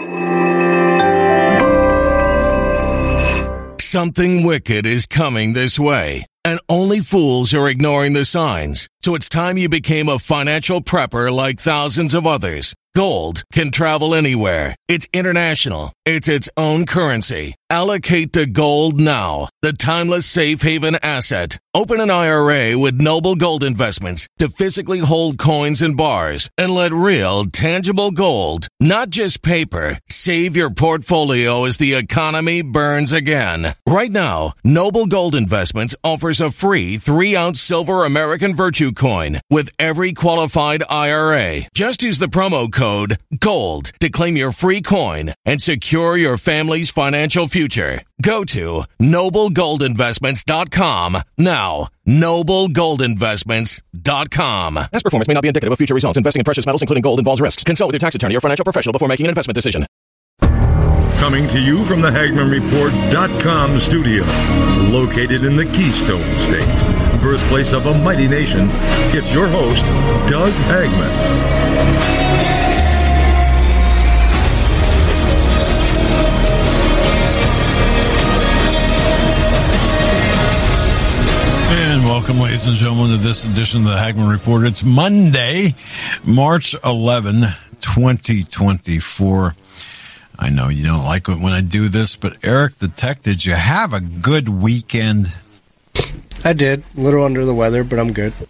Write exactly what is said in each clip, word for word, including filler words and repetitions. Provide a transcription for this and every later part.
Something wicked is coming this way, and only fools are ignoring the signs. So it's time you became a financial prepper like thousands of others. Gold can travel anywhere. It's international. It's its own currency. Allocate to gold now, the timeless safe haven asset. Open an I R A with Noble Gold Investments to physically hold coins and bars and let real, tangible gold, not just paper, save your portfolio as the economy burns again. Right now, Noble Gold Investments offers a free three-ounce silver American Virtue coin with every qualified I R A. Just use the promo code GOLD to claim your free coin and secure your family's financial future. Go to noble gold investments dot com now. noble gold investments dot com. Past performance may not be indicative of future results. Investing in precious metals, including gold, involves risks. Consult with your tax attorney or financial professional before making an investment decision. Coming to you from the Hagman Report dot com studio, located in the Keystone State, birthplace of a mighty nation, it's your host, Doug Hagman. And welcome, ladies and gentlemen, to this edition of the Hagman Report. It's Monday, March eleventh, twenty twenty-four. I know you don't like it when I do this, but Eric the Tech, did you have a good weekend? I did. A little under the weather, but I'm good.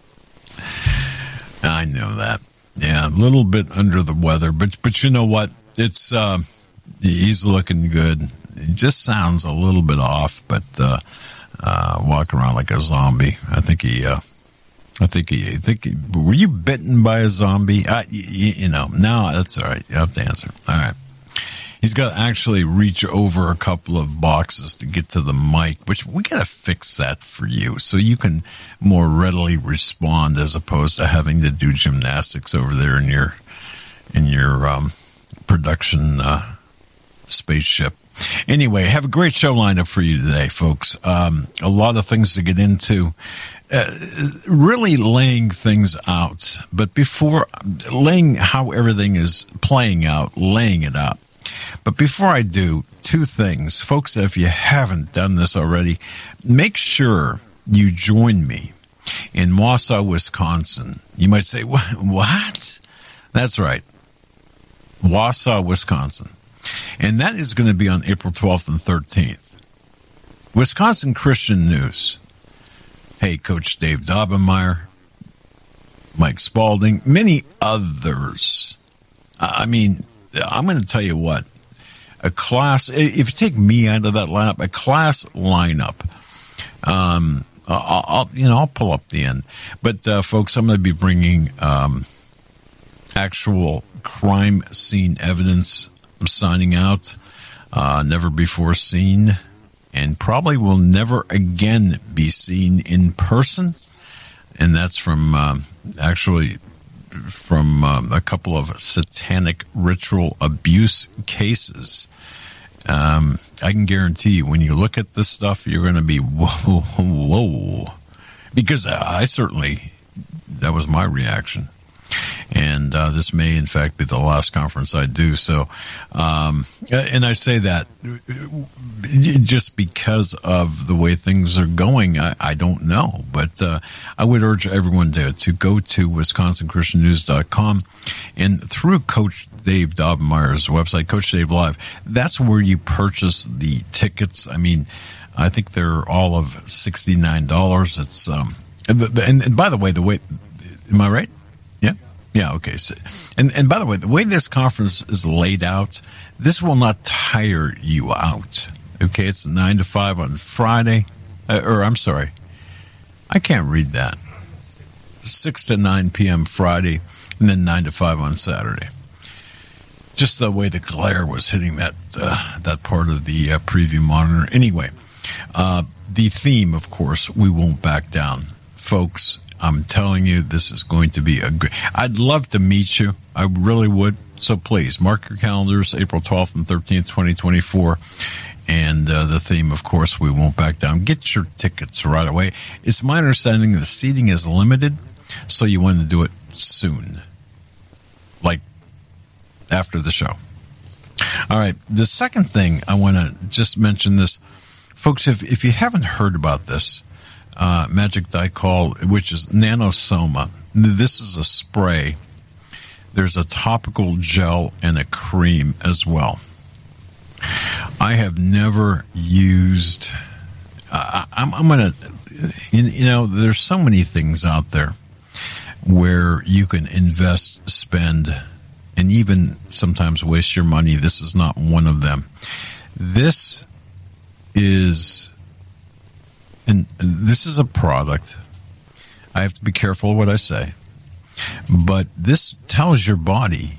I know that. Yeah, a little bit under the weather, but but you know what? It's uh, he's looking good. He just sounds a little bit off, but uh, uh, walking around like a zombie. I think he. Uh, I think he. I think he, were you bitten by a zombie? Uh, you, you know, no, that's all right. You have to answer. All right. He's got to actually reach over a couple of boxes to get to the mic, which we got to fix that for you so you can more readily respond as opposed to having to do gymnastics over there in your in your um, production uh, spaceship. Anyway, have a great show lined up for you today, folks. Um, a lot of things to get into. Uh, really laying things out, but before laying how everything is playing out, laying it out. But before I do, two things. Folks, if you haven't done this already, make sure you join me in Wausau, Wisconsin. You might say, what? That's right. Wausau, Wisconsin. And that is going to be on April twelfth and thirteenth. Wisconsin Christian News. Hey, Coach Dave Daubenmire, Mike Spalding, many others. I mean, I'm going to tell you what, a class, if you take me out of that lineup, a class lineup, um, I'll, I'll you know, I'll pull up the end. But, uh, folks, I'm going to be bringing um, actual crime scene evidence. I'm signing out, uh, never before seen, and probably will never again be seen in person. And that's from um, actually... from um, a couple of satanic ritual abuse cases. Um, I can guarantee you, when you look at this stuff, you're going to be, whoa, whoa. Because I certainly, that was my reaction. And uh, this may, in fact, be the last conference I do. So, um, and I say that just because of the way things are going. I, I don't know, but uh, I would urge everyone to to go to wisconsin christian news dot com and through Coach Dave Daubenmire's website, Coach Dave Live. That's where you purchase the tickets. I mean, I think they're all of sixty-nine dollars. It's um, and, and, and by the way, the way, am I right? Yeah. Yeah, okay. So, and, and by the way, the way this conference is laid out, this will not tire you out. Okay, it's nine to five on Friday. Uh, or, I'm sorry, I can't read that. six to nine p.m. Friday, and then nine to five on Saturday. Just the way the glare was hitting that uh, that part of the uh, preview monitor. Anyway, uh, the theme, of course, we won't back down. Folks, I'm telling you, this is going to be a great... I'd love to meet you. I really would. So please, mark your calendars, April twelfth and thirteenth, twenty twenty-four. And uh, the theme, of course, we won't back down. Get your tickets right away. It's my understanding the seating is limited, so you want to do it soon. Like, after the show. All right. The second thing I want to just mention this. Folks, if, if you haven't heard about this, uh, Magic Dicol, which is Nanosoma, this is a spray. There's a topical gel and a cream as well. I have never used... Uh, I'm, I'm going to... You know, there's so many things out there where you can invest, spend, and even sometimes waste your money. This is not one of them. This is... And this is a product. I have to be careful what I say. But this tells your body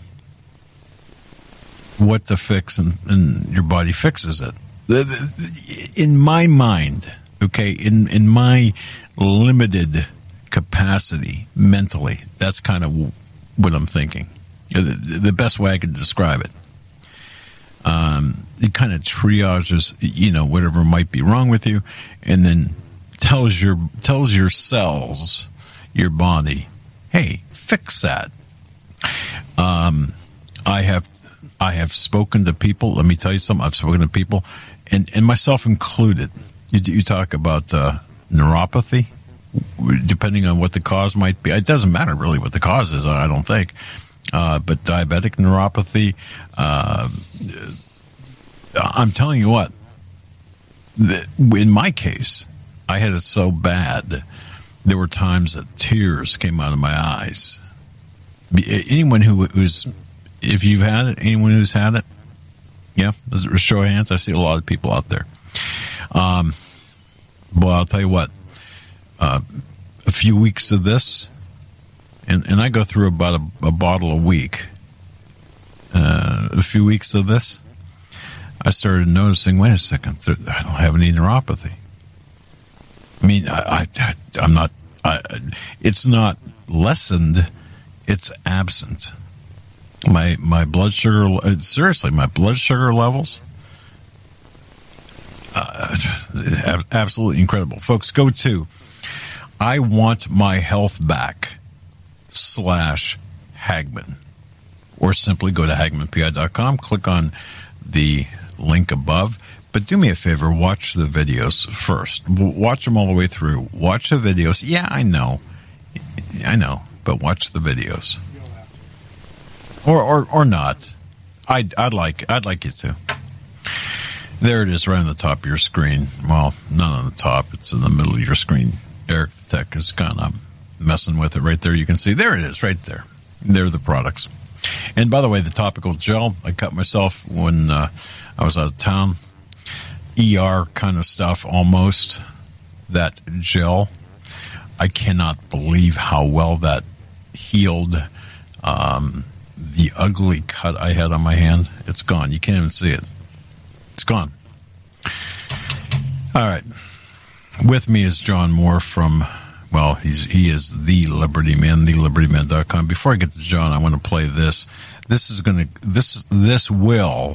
what to fix, and, and your body fixes it. In my mind, okay, in, in my limited capacity mentally, that's kind of what I'm thinking. The, the best way I could describe it. Um, it kind of triages, you know, whatever might be wrong with you, and then tells your tells your cells, your body, hey, fix that. Um, I have I have spoken to people. Let me tell you something. I've spoken to people, and, and myself included. You, you talk about uh, neuropathy, depending on what the cause might be. It doesn't matter really what the cause is, I don't think. Uh, but diabetic neuropathy, uh, I'm telling you what, the, in my case, I had it so bad, there were times that tears came out of my eyes. Anyone who, who's, if you've had it, anyone who's had it, yeah, show of hands. I see a lot of people out there. Um, but I'll tell you what, uh, a few weeks of this, and, and I go through about a, a bottle a week. Uh, a few weeks of this, I started noticing, wait a second, I don't have any neuropathy. I mean, I, I, I'm not, I, it's not lessened, it's absent. My, my blood sugar, seriously, my blood sugar levels, uh, absolutely incredible. Folks, go to I want my health back slash Hagmann, or simply go to Hagmann P I dot com, click on the link above. But do me a favor, watch the videos first. Watch them all the way through. Watch the videos. Yeah, I know. I know, but watch the videos. Or or or not. I'd I'd like I'd like you to. There it is, right on the top of your screen. Well, not on the top, it's in the middle of your screen. Eric the Tech is kind of messing with it right there. You can see there it is, right there. There are the products. And by the way, the topical gel, I cut myself when uh, I was out of town. E R kind of stuff, almost. That gel. I cannot believe how well that healed um, the ugly cut I had on my hand. It's gone. You can't even see it. It's gone. All right. With me is John Moore from, well, he's he is the Liberty Man, the liberty man dot com. Before I get to John, I want to play this. This is going to, this, this will,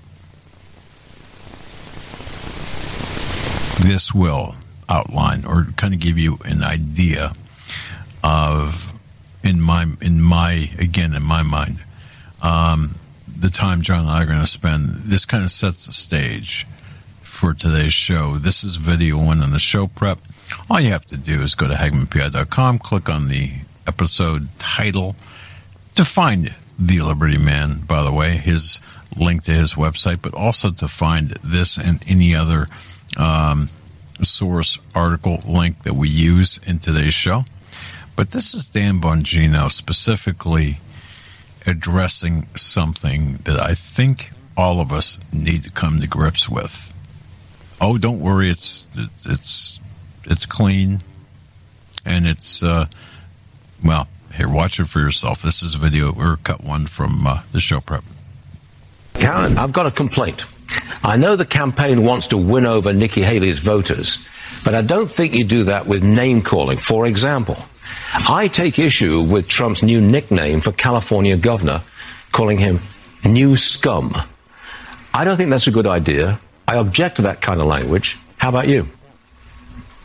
this will outline or kind of give you an idea of, in my, in my, again, in my mind, um, the time John and I are going to spend. This kind of sets the stage for today's show. This is video one on the show prep. All you have to do is go to Hagmann P I dot com, click on the episode title to find The Liberty Man, by the way, his link to his website, but also to find this and any other um, source article link that we use in today's show. But this is Dan Bongino specifically addressing something that I think all of us need to come to grips with. Oh, don't worry, it's it's it's clean, and it's uh, well. Here, watch it for yourself. This is a video or cut one from uh, the show prep. Karen, I've got a complaint. I know the campaign wants to win over Nikki Haley's voters, but I don't think you do that with name calling. For example, I take issue with Trump's new nickname for California governor, calling him New Scum. I don't think that's a good idea. I object to that kind of language. How about you?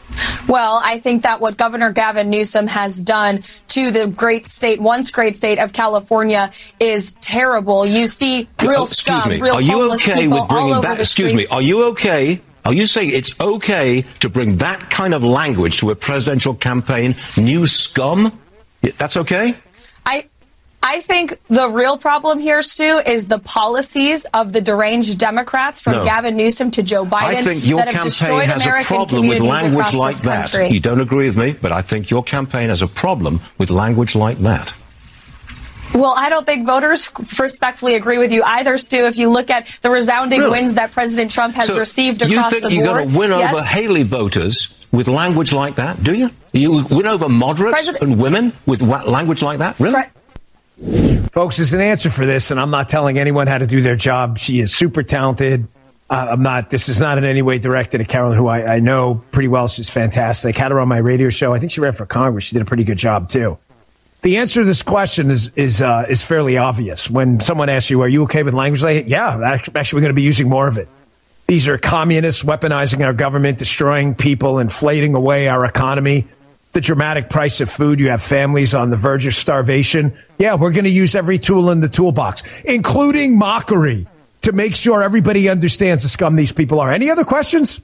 Well, I think that what Governor Gavin Newsom has done to the great state, once great state of California, is terrible. You see real oh, excuse scum, me. real are you homeless okay people with bringing all over back, the excuse streets. me, are you okay? Are you saying it's okay to bring that kind of language to a presidential campaign? New scum? That's okay? I I think the real problem here, Stu, is the policies of the deranged Democrats from no. Gavin Newsom to Joe Biden I think your that have destroyed campaign has American a problem with communities language across like this that. country. You don't agree with me, but I think your campaign has a problem with language like that. Well, I don't think voters respectfully agree with you either, Stu. If you look at the resounding really? wins that President Trump has so received across the board. You think you're going to win yes? over Haley voters with language like that, do you? You win over moderates President- and women with language like that? Really? Pre- Folks, there's an answer for this, and I'm not telling anyone how to do their job. She is super talented. Uh, I'm not. This is not in any way directed at Carolyn, who I, I know pretty well. She's fantastic. Had her on my radio show. I think she ran for Congress. She did a pretty good job, too. The answer to this question is is uh, is fairly obvious. When someone asks you, are you okay with language like it? Yeah, actually, we're going to be using more of it. These are communists weaponizing our government, destroying people, inflating away our economy. The dramatic price of food. You have families on the verge of starvation. Yeah, we're going to use every tool in the toolbox, including mockery, to make sure everybody understands the scum these people are. Any other questions?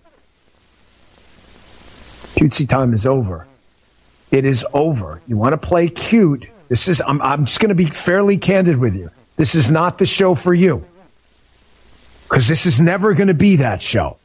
Cutesy time is over. It is over. You want to play cute. This is, I'm, I'm just going to be fairly candid with you. This is not the show for you. Because this is never going to be that show.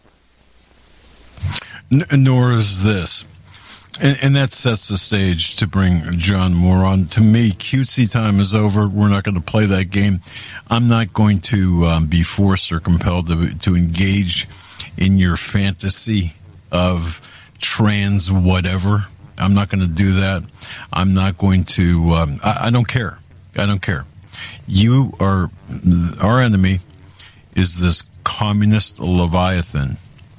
N- nor is this. And, and that sets the stage to bring John Moore on. To me, cutesy time is over. We're not going to play that game. I'm not going to um, be forced or compelled to, to engage in your fantasy of trans whatever. I'm not going to do that. I'm not going to, um, I, I don't care. I don't care. You are, our enemy is this communist Leviathan.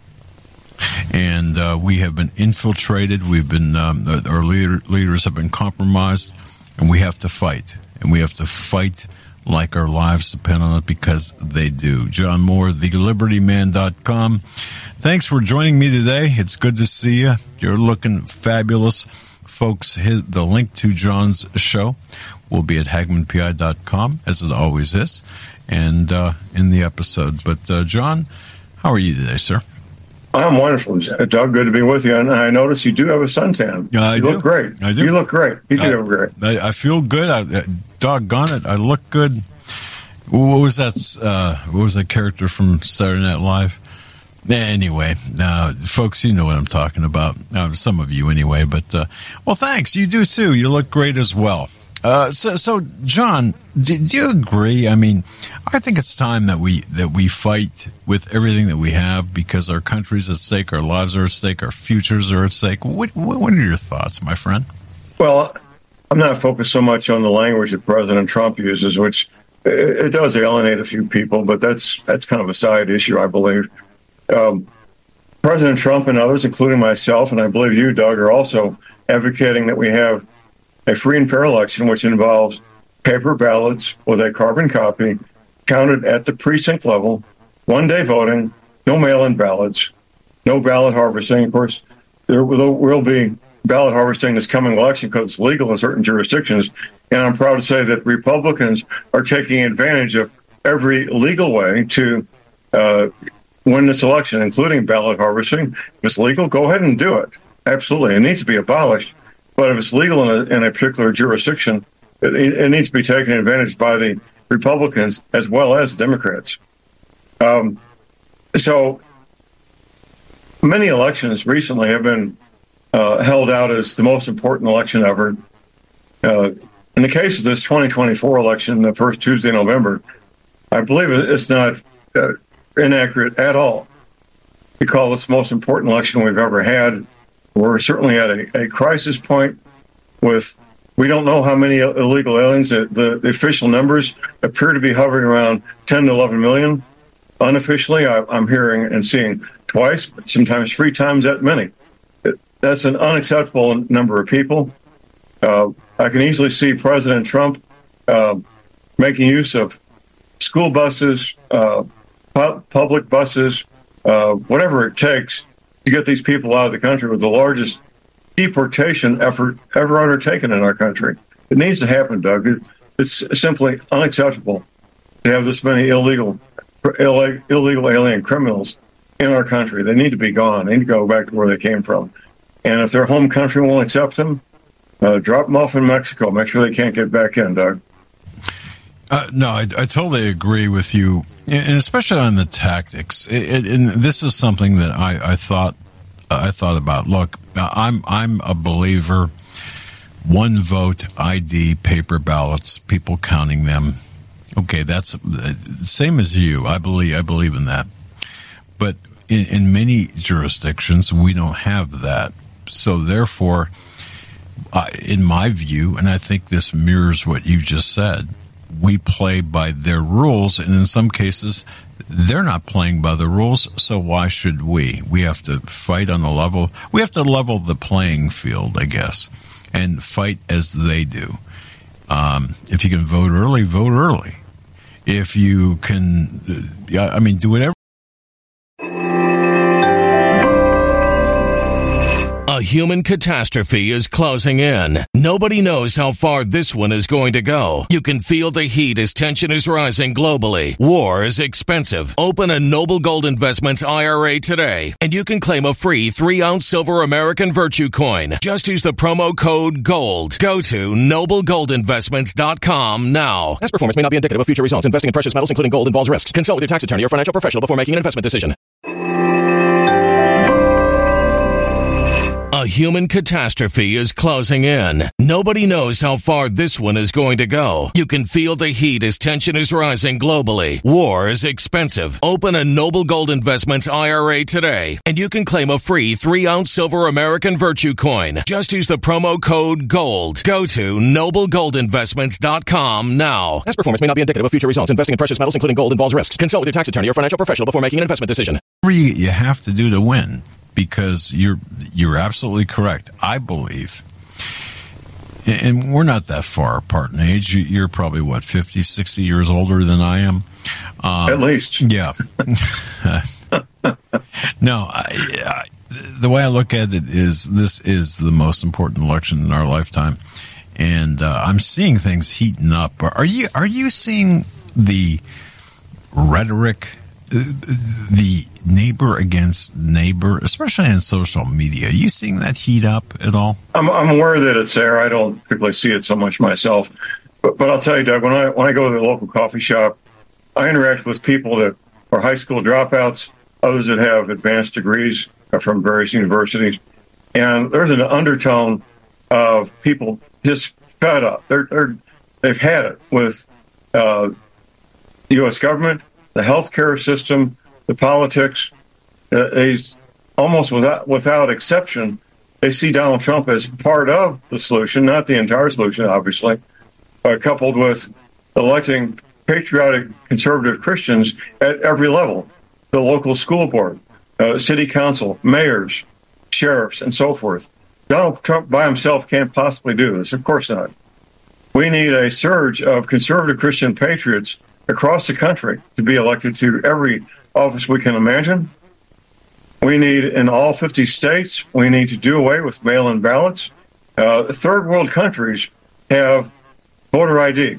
And uh, we have been infiltrated. We've been, um, our leader, leaders have been compromised, and we have to fight. And we have to fight like our lives depend on it, because they do. John Moore, the liberty man dot com. Thanks for joining me today. It's good to see you. You're looking fabulous. Folks, hit the link to John's show will be at hagmann p i dot com, as it always is, and uh, in the episode. But, uh, John, how are you today, sir? I'm wonderful, Doug. Good to be with you. And I notice you do have a suntan. Yeah, I you do. look great. I do. You look great. You do I, look great. I, I feel good. I, doggone it, I look good. What was that? Uh, what was that character from Saturday Night Live? Anyway, uh, folks, you know what I'm talking about. Uh, some of you, anyway. But uh, well, thanks. You do too. You look great as well. Uh, so, so, John, do, do you agree? I mean, I think it's time that we that we fight with everything that we have, because our country's at stake, our lives are at stake, our futures are at stake. What, what are your thoughts, my friend? Well, I'm not focused so much on the language that President Trump uses, which it, it does alienate a few people, but that's that's kind of a side issue, I believe. Um, President Trump and others, including myself, and I believe you, Doug, are also advocating that we have a free and fair election, which involves paper ballots with a carbon copy counted at the precinct level, one-day voting, no mail-in ballots, no ballot harvesting. Of course, there will, will be ballot harvesting this coming election because it's legal in certain jurisdictions, and I'm proud to say that Republicans are taking advantage of every legal way to uh, win this election, including ballot harvesting. If it's legal, go ahead and do it. Absolutely. It needs to be abolished. But if it's legal in a, in a particular jurisdiction, it, it needs to be taken advantage by the Republicans as well as Democrats. Um, so many elections recently have been uh, held out as the most important election ever. Uh, in the case of this twenty twenty-four election, the first Tuesday in November, I believe it's not uh, inaccurate at all to call this the most important election we've ever had. We're certainly at a, a crisis point with, we don't know how many illegal aliens. The, the, the official numbers appear to be hovering around ten to eleven million. Unofficially, I, I'm hearing and seeing twice, sometimes three times that many. It, that's an unacceptable number of people. Uh, I can easily see President Trump uh, making use of school buses, uh, pu- public buses, uh, whatever it takes to get these people out of the country with the largest deportation effort ever undertaken in our country. It needs to happen, Doug. It's simply unacceptable to have this many illegal illegal alien criminals in our country. They need to be gone. They need to go back to where they came from. And if their home country won't accept them, uh, drop them off in Mexico. Make sure they can't get back in, Doug. Uh, no, I, I totally agree with you, and especially on the tactics. It, it, and this is something that I, I thought uh, I thought about. Look, I'm I'm a believer. One vote I D, paper ballots, people counting them. Okay, that's the same as you. I believe I believe in that. But in, in many jurisdictions, we don't have that. So therefore, uh, in my view, and I think this mirrors what you just said, we play by their rules, and in some cases, they're not playing by the rules, so why should we? We have to fight on the level. We have to level the playing field, I guess, and fight as they do. Um, if you can vote early, vote early. If you can, uh, I mean, do whatever. A human catastrophe is closing in. Nobody knows how far this one is going to go. You can feel the heat as tension is rising globally. War is expensive. Open a Noble Gold Investments I R A today, and you can claim a free three-ounce silver American Virtue coin. Just use the promo code GOLD. Go to noble gold investments dot com now. Past performance may not be indicative of future results. Investing in precious metals, including gold, involves risks. Consult with your tax attorney or financial professional before making an investment decision. A human catastrophe is closing in. Nobody knows how far this one is going to go. You can feel the heat as tension is rising globally. War is expensive. Open a Noble Gold Investments I R A today, and you can claim a free three-ounce silver American Virtue coin. Just use the promo code GOLD. Go to noble gold investments dot com now. Past performance may not be indicative of future results. Investing in precious metals, including gold, involves risks. Consult with your tax attorney or financial professional before making an investment decision. Whatever you, you have to do to win. Because you're you're absolutely correct. I believe, and we're not that far apart in age. You're probably, what, fifty, sixty years older than I am? Um, At least. Yeah. No, I, I, the way I look at it is this is the most important election in our lifetime. And uh, I'm seeing things heating up. Are you, are you seeing the rhetoric, the neighbor against neighbor, especially in social media? Are you seeing that heat up at all? I'm, I'm aware that it's there. I don't particularly see it so much myself. But, but I'll tell you, Doug, when I when I go to the local coffee shop, I interact with people that are high school dropouts, others that have advanced degrees from various universities. And there's an undertone of people just fed up. They're, they're, they've had it with uh, the U S government, the healthcare system, the politics. Uh, they almost without without exception, they see Donald Trump as part of the solution, not the entire solution, obviously, uh, coupled with electing patriotic conservative Christians at every level, the local school board, uh, city council, mayors, sheriffs, and so forth. Donald Trump by himself can't possibly do this. Of course not. We need a surge of conservative Christian patriots across the country to be elected to every office we can imagine. We need in all fifty states, we need to do away with mail-in ballots. Uh, third world countries have voter I D.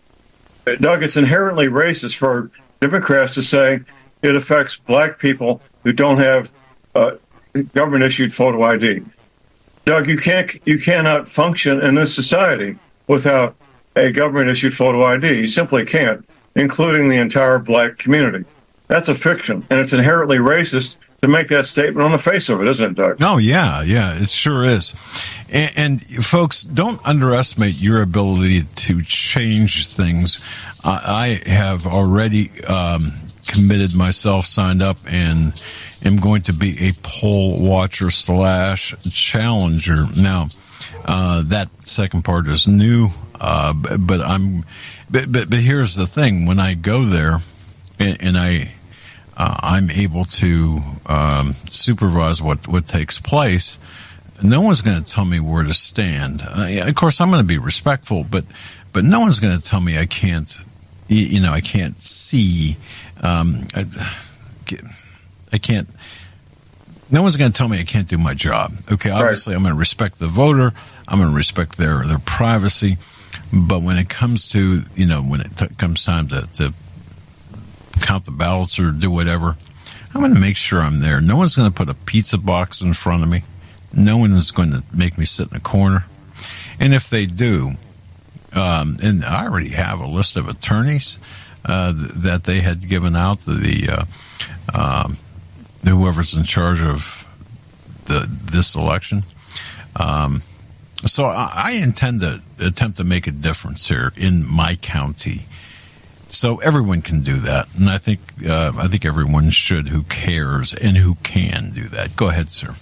Doug, it's inherently racist for Democrats to say it affects black people who don't have uh, government-issued photo I D. Doug, you can't, you cannot function in this society without a government-issued photo I D. You simply can't, including the entire black community. That's a fiction, and it's inherently racist to make that statement on the face of it, isn't it, Doug? Oh, yeah, yeah, it sure is. And, and folks, don't underestimate your ability to change things. Uh, I have already um, committed myself, signed up, and am going to be a poll watcher slash challenger. Now, uh, that second part is new, uh, but I'm, but, but, but here's the thing. When I go there and, and I, Uh, I'm able to um, supervise what, what takes place, no one's going to tell me where to stand. Uh, of course, I'm going to be respectful, but but no one's going to tell me I can't, you know, I can't see, um, I, I can't no one's going to tell me I can't do my job. Okay, obviously, right. I'm going to respect the voter. I'm going to respect their their privacy. But when it comes to, you know, when it t- comes time to, to count the ballots or do whatever, I'm going to make sure I'm there. No one's going to put a pizza box in front of me. No one is going to make me sit in a corner. And if they do, um, and I already have a list of attorneys uh, th- that they had given out to the uh, um, whoever's in charge of the this election. Um, so I, I intend to attempt to make a difference here in my county. So everyone can do that, and I think uh, I think everyone should who cares and who can do that. Go ahead, sir.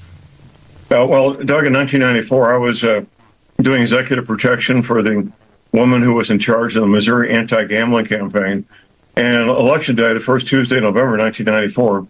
Uh, well, Doug, in nineteen ninety-four, I was uh, doing executive protection for the woman who was in charge of the Missouri anti-gambling campaign. And election day, the first Tuesday in November nineteen ninety-four,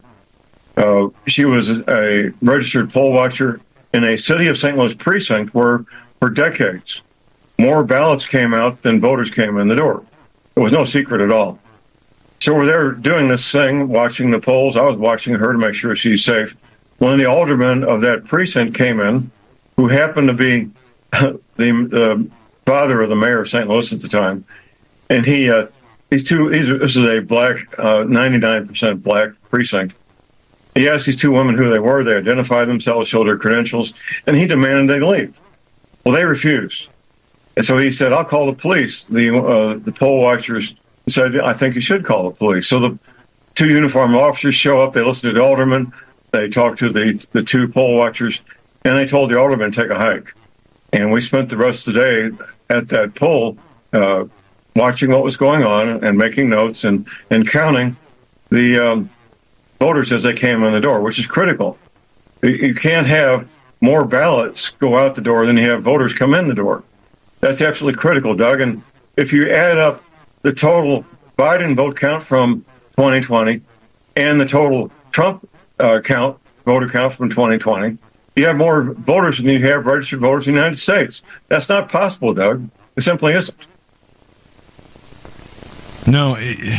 uh, she was a registered poll watcher in a city of Saint Louis precinct where, for decades, more ballots came out than voters came in the door. It was no secret at all. So we're there doing this thing, watching the polls. I was watching her to make sure she's safe. One of the aldermen of that precinct came in, who happened to be the, the father of the mayor of Saint Louis at the time. And he, uh, these two, these, this is a black, uh, ninety-nine percent black precinct. He asked these two women who they were. They identified themselves, showed their credentials, and he demanded they leave. Well, they refused. And so he said, I'll call the police. The uh, the poll watchers said, I think you should call the police. So the two uniformed officers show up. They listen to the alderman. They talked to the, the two poll watchers, and they told the alderman to take a hike. And we spent the rest of the day at that poll uh, watching what was going on and making notes and, and counting the um, voters as they came in the door, which is critical. You can't have more ballots go out the door than you have voters come in the door. That's absolutely critical, Doug. And if you add up the total Biden vote count from twenty twenty and the total Trump uh, count, voter count from twenty twenty, you have more voters than you have registered voters in the United States. That's not possible, Doug. It simply isn't. No. It,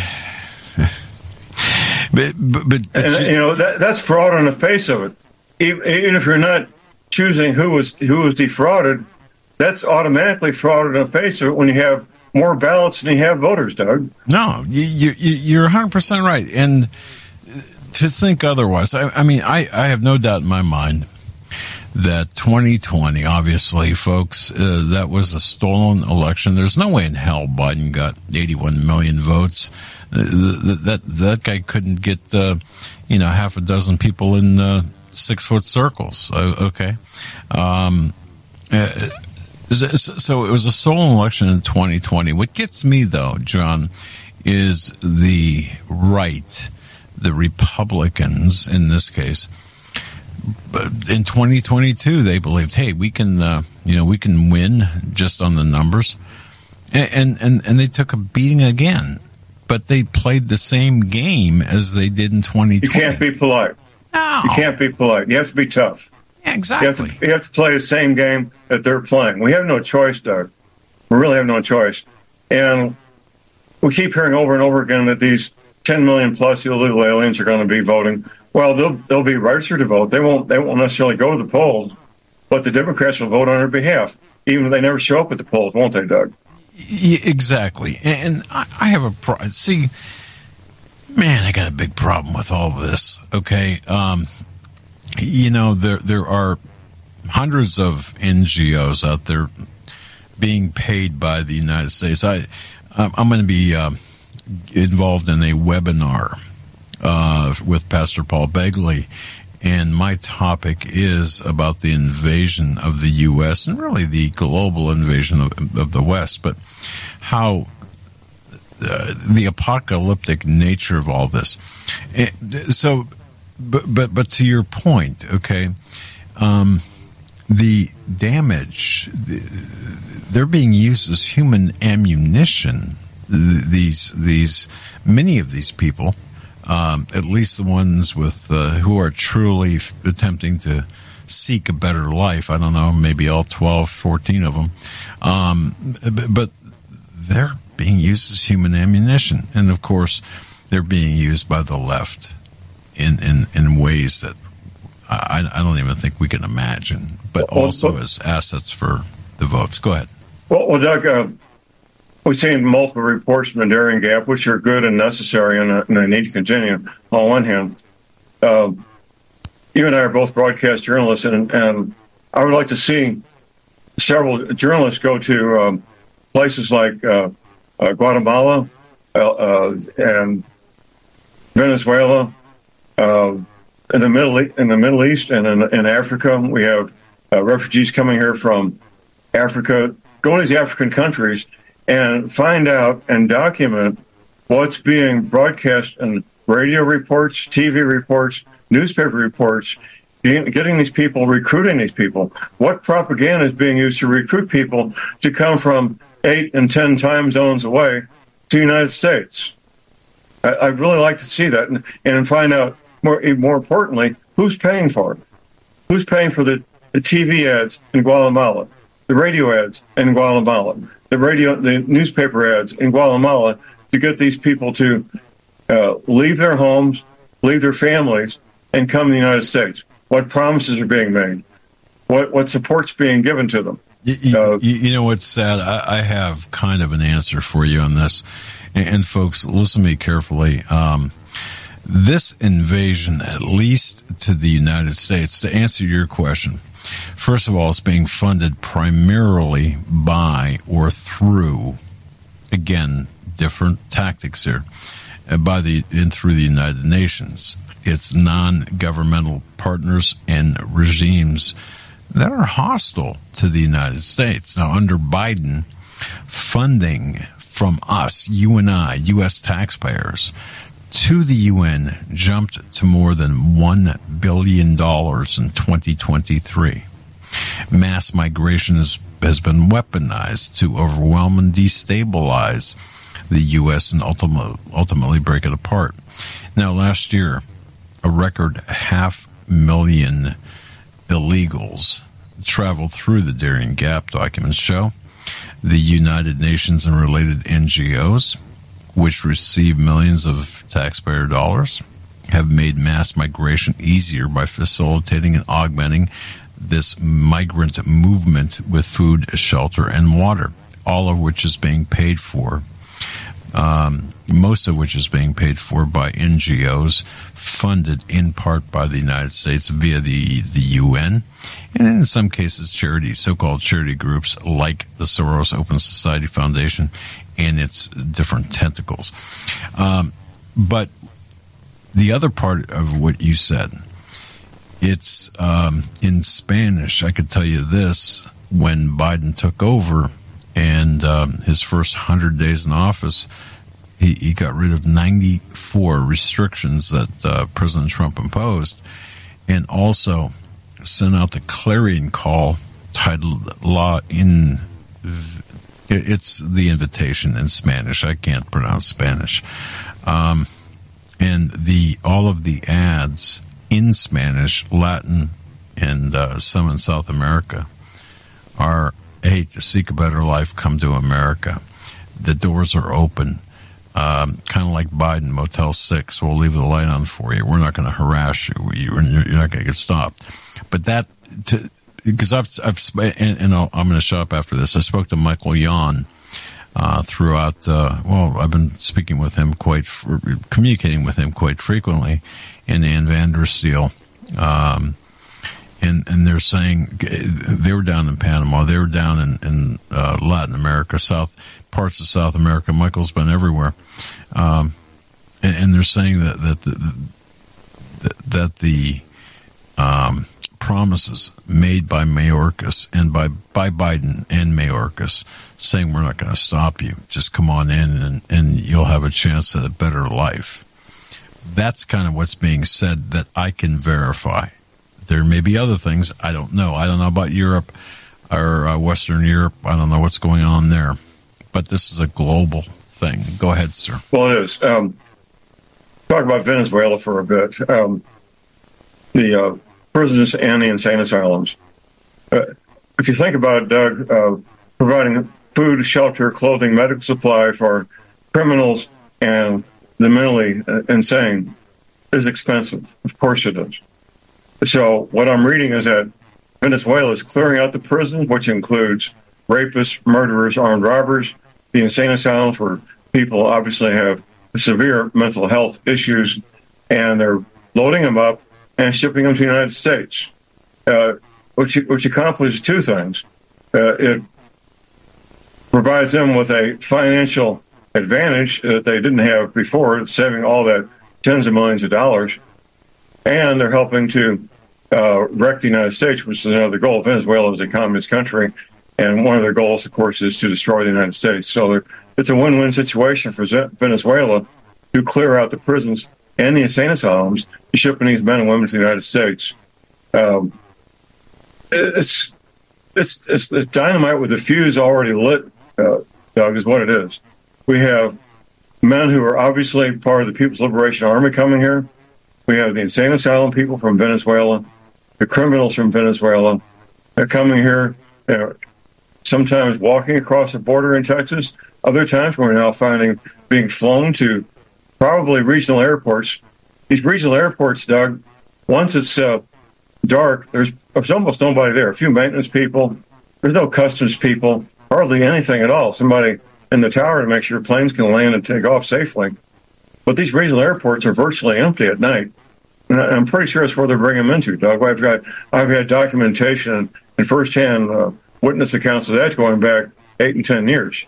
but, but, but and, you, you know, that, that's fraud on the face of it. Even, even if you're not choosing who was who was defrauded, that's automatically fraud on the face of it when you have more ballots than you have voters, Doug. No, you, you, you're one hundred percent right. And to think otherwise, I, I mean, I, I have no doubt in my mind that twenty twenty, obviously, folks, uh, that was a stolen election. There's no way in hell Biden got eighty-one million votes. Uh, that, that that guy couldn't get, uh, you know, half a dozen people in uh, six-foot circles. Uh, okay. Um, uh, so it was a stolen election in twenty twenty. What gets me, though, John, is the right, the Republicans in this case. But in twenty twenty-two, they believed, hey, we can, uh, you know, we can win just on the numbers, and, and and they took a beating again. But they played the same game as they did in twenty twenty. You can't be polite. No, you can't be polite. You have to be tough. Yeah, exactly. You have, to, you have to play the same game that they're playing. We have no choice, Doug. We really have no choice. And we keep hearing over and over again that these ten million plus illegal aliens are going to be voting. Well, they'll they'll be registered to vote. They won't they won't necessarily go to the polls, but the Democrats will vote on their behalf, even if they never show up at the polls, won't they, Doug? Exactly. And I have a pro- see, man, I got a big problem with all this. Okay, um, you know there there are hundreds of N G Os out there being paid by the United States. I I'm going to be uh, involved in a webinar Uh, with Pastor Paul Begley, and my topic is about the invasion of the U S and really the global invasion of, of the West, but how uh, the apocalyptic nature of all this. So, but but, but to your point, okay, um, the damage, they're being used as human ammunition. These these many of these people. Um, at least the ones with uh, who are truly f- attempting to seek a better life. I don't know, maybe all twelve, fourteen of them. Um, but they're being used as human ammunition. And, of course, they're being used by the left in, in, in ways that I, I don't even think we can imagine, but well, also well, as assets for the votes. Go ahead. Well, well Doug, uh, we've seen multiple reports from the Darien Gap, which are good and necessary, and, uh, and they need to continue. On one hand, uh, you and I are both broadcast journalists, and, and I would like to see several journalists go to um, places like uh, uh, Guatemala uh, uh, and Venezuela, uh, in the Middle in the Middle East, and in, in Africa. We have uh, refugees coming here from Africa. Go to these African countries and find out and document what's being broadcast in radio reports, T V reports, newspaper reports, getting these people, recruiting these people. What propaganda is being used to recruit people to come from eight and ten time zones away to the United States? I, I'd really like to see that and, and find out, more more importantly, who's paying for it? Who's paying for the, the T V ads in Guatemala, the radio ads in Guatemala, the radio, the newspaper ads in Guatemala to get these people to uh, leave their homes, leave their families, and come to the United States? What promises are being made? What what support's being given to them? You, uh, you, you know what's sad? I, I have kind of an answer for you on this. And, and folks, listen to me carefully. Um, this invasion, at least to the United States, to answer your question, first of all, it's being funded primarily by or through, again, different tactics here, by the and through the United Nations. It's non-governmental partners and regimes that are hostile to the United States. Now, under Biden, funding from us, you and I, U S taxpayers, to the U N jumped to more than one billion dollars in twenty twenty-three. Mass migration has, has been weaponized to overwhelm and destabilize the U S and ultimately, ultimately break it apart. Now, last year, a record half million illegals traveled through the Darien Gap, documents show. The United Nations and related N G Os, which receive millions of taxpayer dollars, have made mass migration easier by facilitating and augmenting this migrant movement with food, shelter, and water, all of which is being paid for. Um, most of which is being paid for by N G Os, funded in part by the United States via the, the U N, and in some cases charities, so-called charity groups like the Soros Open Society Foundation and its different tentacles. Um, but the other part of what you said, it's um, in Spanish. I could tell you this, when Biden took over, and um, his first one hundred days in office, he, he got rid of ninety-four restrictions that uh, President Trump imposed, and also sent out the clarion call titled La In... It's the invitation in Spanish. I can't pronounce Spanish. Um, and the all of the ads in Spanish, Latin, and uh, some in South America are, hey, to seek a better life, come to America. The doors are open. Um, kind of like Biden, Motel six. We'll leave the light on for you. We're not going to harass you. You're, you're not going to get stopped. But that, to, because I've, I've, and, and I'll, I'm going to shut up after this. I spoke to Michael Yon uh, throughout, uh, well, I've been speaking with him quite, communicating with him quite frequently, and Ann Vandersteel. Um, And, and they're saying they were down in Panama, they were down in, in uh, Latin America, South parts of South America. Michael's been everywhere, um, and, and they're saying that that the, that the um, promises made by Mayorkas and by by Biden and Mayorkas, saying we're not going to stop you, just come on in and, and you'll have a chance at a better life. That's kind of what's being said that I can verify. There may be other things. I don't know. I don't know about Europe or uh, Western Europe. I don't know what's going on there. But this is a global thing. Go ahead, sir. Well, it is. Um, talk about Venezuela for a bit. Um, the uh, prisons and the insane asylums. Uh, if you think about it, Doug, uh, providing food, shelter, clothing, medical supply for criminals and the mentally insane is expensive. Of course it is. So what I'm reading is that Venezuela is clearing out the prisons, which includes rapists, murderers, armed robbers, the insane asylums where people obviously have severe mental health issues, and they're loading them up and shipping them to the United States, uh, which, which accomplishes two things. Uh, it provides them with a financial advantage that they didn't have before, saving all that tens of millions of dollars, and they're helping to uh, wreck the United States, which is another goal. Venezuela is a communist country, and one of their goals, of course, is to destroy the United States. So it's a win-win situation for Venezuela to clear out the prisons and the insane asylums, shipping these men and women to the United States. Um, it's, it's it's it's dynamite with the fuse already lit, uh, Doug, is what it is. We have men who are obviously part of the People's Liberation Army coming here. We have the insane asylum people from Venezuela, the criminals from Venezuela. They're coming here, they're sometimes walking across the border in Texas. Other times we're now finding being flown to probably regional airports. These regional airports, Doug, once it's uh, dark, there's, there's almost nobody there. A few maintenance people. There's no customs people, hardly anything at all. Somebody in the tower to make sure planes can land and take off safely. But these regional airports are virtually empty at night. And I'm pretty sure that's where they're bringing them into, Doug. I've got, I've had documentation and firsthand uh, witness accounts of that going back eight and ten years.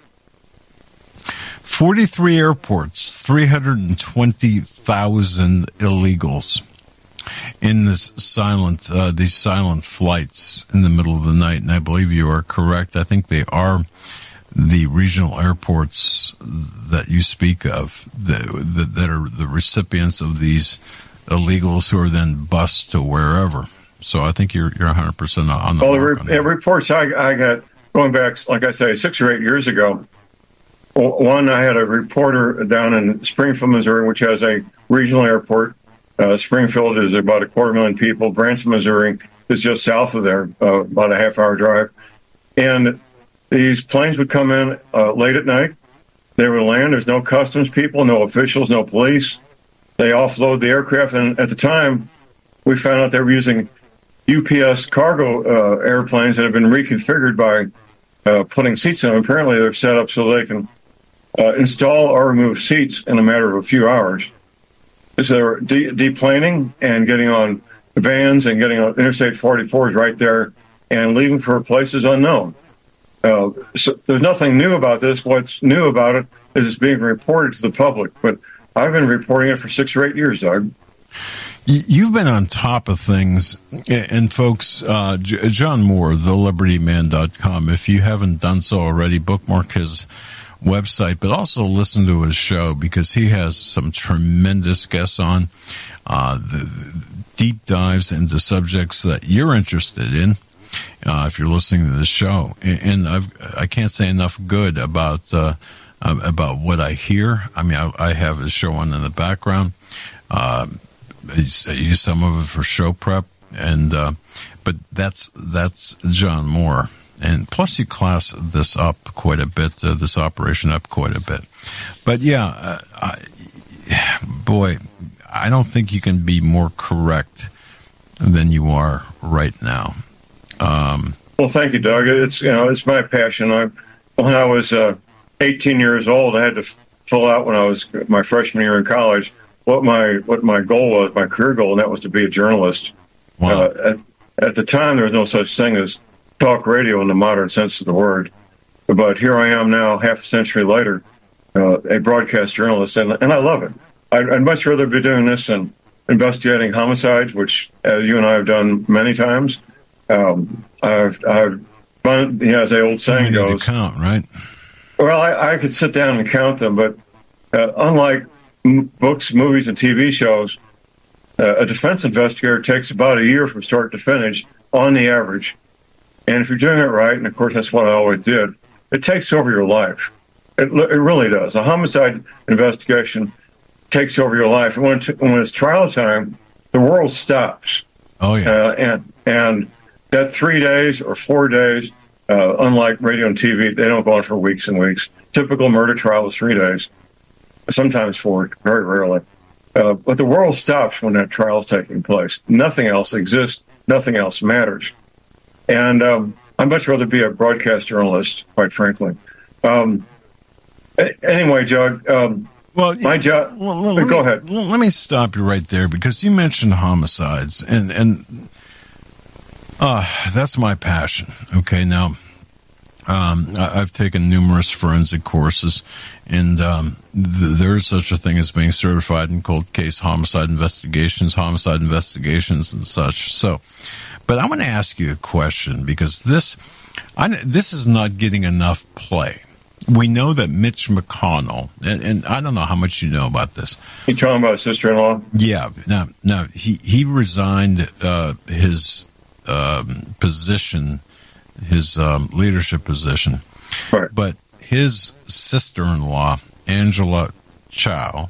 forty-three airports, three hundred twenty thousand illegals in this silent, uh, these silent flights in the middle of the night. And I believe you are correct. I think they are the regional airports that you speak of that, that, that are the recipients of these illegals who are then bused to wherever. So I think you're you're one hundred percent on the well, mark. Well, the re- reports I, I got going back, like I say, six or eight years ago. One, I had a reporter down in Springfield, Missouri, which has a regional airport. Uh, Springfield is about a quarter million people. Branson, Missouri is just south of there, uh, about a half-hour drive. And these planes would come in uh, late at night. They would land. There's no customs people, no officials, no police. They offload the aircraft. And at the time, we found out they were using U P S cargo uh, airplanes that have been reconfigured by uh, putting seats in them. Apparently, they're set up so they can uh, install or remove seats in a matter of a few hours. So they're de- deplaning and getting on vans and getting on Interstate forty-fours right there and leaving for places unknown. Uh, so there's nothing new about this. What's new about it is it's being reported to the public. But I've been reporting it for six or eight years, Doug. You've been on top of things. And folks, uh, John Moore, the liberty man dot com, if you haven't done so already, bookmark his website, but also listen to his show because he has some tremendous guests on, uh, the deep dives into subjects that you're interested in. Uh, if you're listening to the show, and I've, I can't say enough good about, uh, about what I hear. I mean, I, I have his show on in the background. Uh, I use some of it for show prep, and, uh, but that's, that's John Moore. And plus, you class this up quite a bit, uh, this operation up quite a bit. But yeah, uh, I, boy, I don't think you can be more correct than you are right now. Um, well, thank you, Doug. It's you know it's my passion. I, when I was uh, eighteen years old, I had to f- fill out when I was my freshman year in college what my what my goal was, my career goal, and that was to be a journalist. Wow. Uh, at, at the time, there was no such thing as talk radio in the modern sense of the word. But here I am now, half a century later, uh, a broadcast journalist, and, and I love it. I'd, I'd much rather be doing this than investigating homicides, which uh, you and I have done many times. Um, I've, I've, yeah, as the old saying you need goes, to count, right? Well, I, I could sit down and count them, but uh, unlike m- books, movies, and T V shows, uh, a defense investigator takes about a year from start to finish on the average. And if you're doing it right, and of course that's what I always did, it takes over your life. It, it really does. A homicide investigation takes over your life. And when, it, when it's trial time, the world stops. Oh, yeah. Uh, and, and that three days or four days, uh, unlike radio and T V, they don't go on for weeks and weeks. Typical murder trial is three days, sometimes four, very rarely. Uh, but the world stops when that trial is taking place. Nothing else exists. Nothing else matters. And um, I'd much rather be a broadcast journalist, quite frankly. Um, anyway, Doug, um, well, my job. Well, let go me, ahead. Let me stop you right there because you mentioned homicides, and and uh, that's my passion. Okay, now. Um, I've taken numerous forensic courses, and um, th- there is such a thing as being certified in cold case homicide investigations, homicide investigations, and such. So, but I want to ask you a question because this, I, this is not getting enough play. We know that Mitch McConnell, and, and I don't know how much you know about this. You talking about sister-in-law? Yeah. Now, now he he resigned uh, his um, position. his um, leadership position. Right. But his sister-in-law, Angela Chow,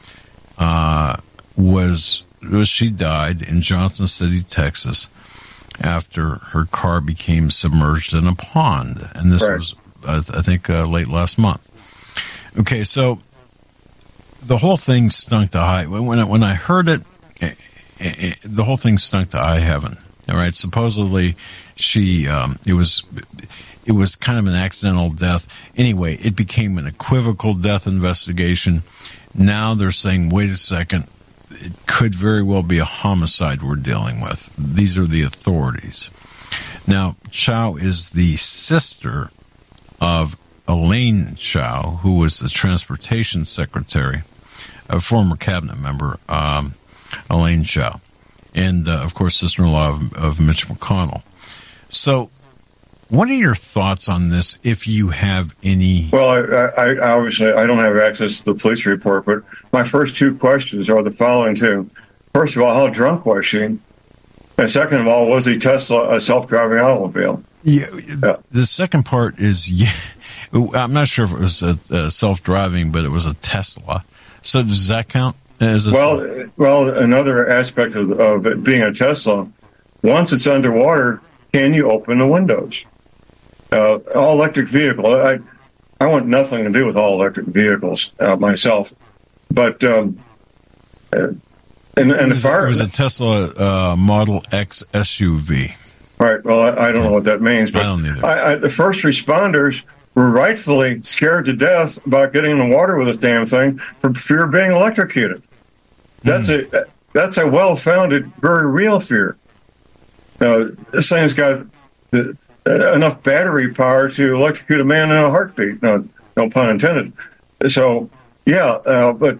uh, was, was she died in Johnson City, Texas, after her car became submerged in a pond. And this right. was, I, I think, uh, late last month. Okay, so the whole thing stunk to high. When I, when I heard it, it, it, the whole thing stunk to high heaven. All right, supposedly she, um, it was, it was kind of an accidental death. Anyway, it became an equivocal death investigation. Now they're saying, wait a second, it could very well be a homicide we're dealing with. These are the authorities. Now, Chow is the sister of Elaine Chow, who was the transportation secretary, a former cabinet member, um, Elaine Chow. And, uh, of course, sister-in-law of, of Mitch McConnell. So what are your thoughts on this, if you have any? Well, I, I, I obviously, I don't have access to the police report, but my first two questions are the following two. First of all, how drunk was she? And second of all, was the Tesla a self-driving automobile? Yeah, yeah. The second part is, yeah, I'm not sure if it was a, a self-driving, but it was a Tesla. So does that count? Well, well, another aspect of, of it being a Tesla, once it's underwater, can you open the windows? Uh, all electric vehicle. I I want nothing to do with all electric vehicles uh, myself, but um, and and the fire. It was a Tesla uh, Model X S U V. Right. Well, I, I don't know what that means, but I don't either. I, I, the first responders were rightfully scared to death about getting in the water with this damn thing for fear of being electrocuted. That's mm. a that's a well-founded, very real fear. Now, this thing's got the, uh, enough battery power to electrocute a man in a heartbeat. No, no pun intended. So, yeah, uh, but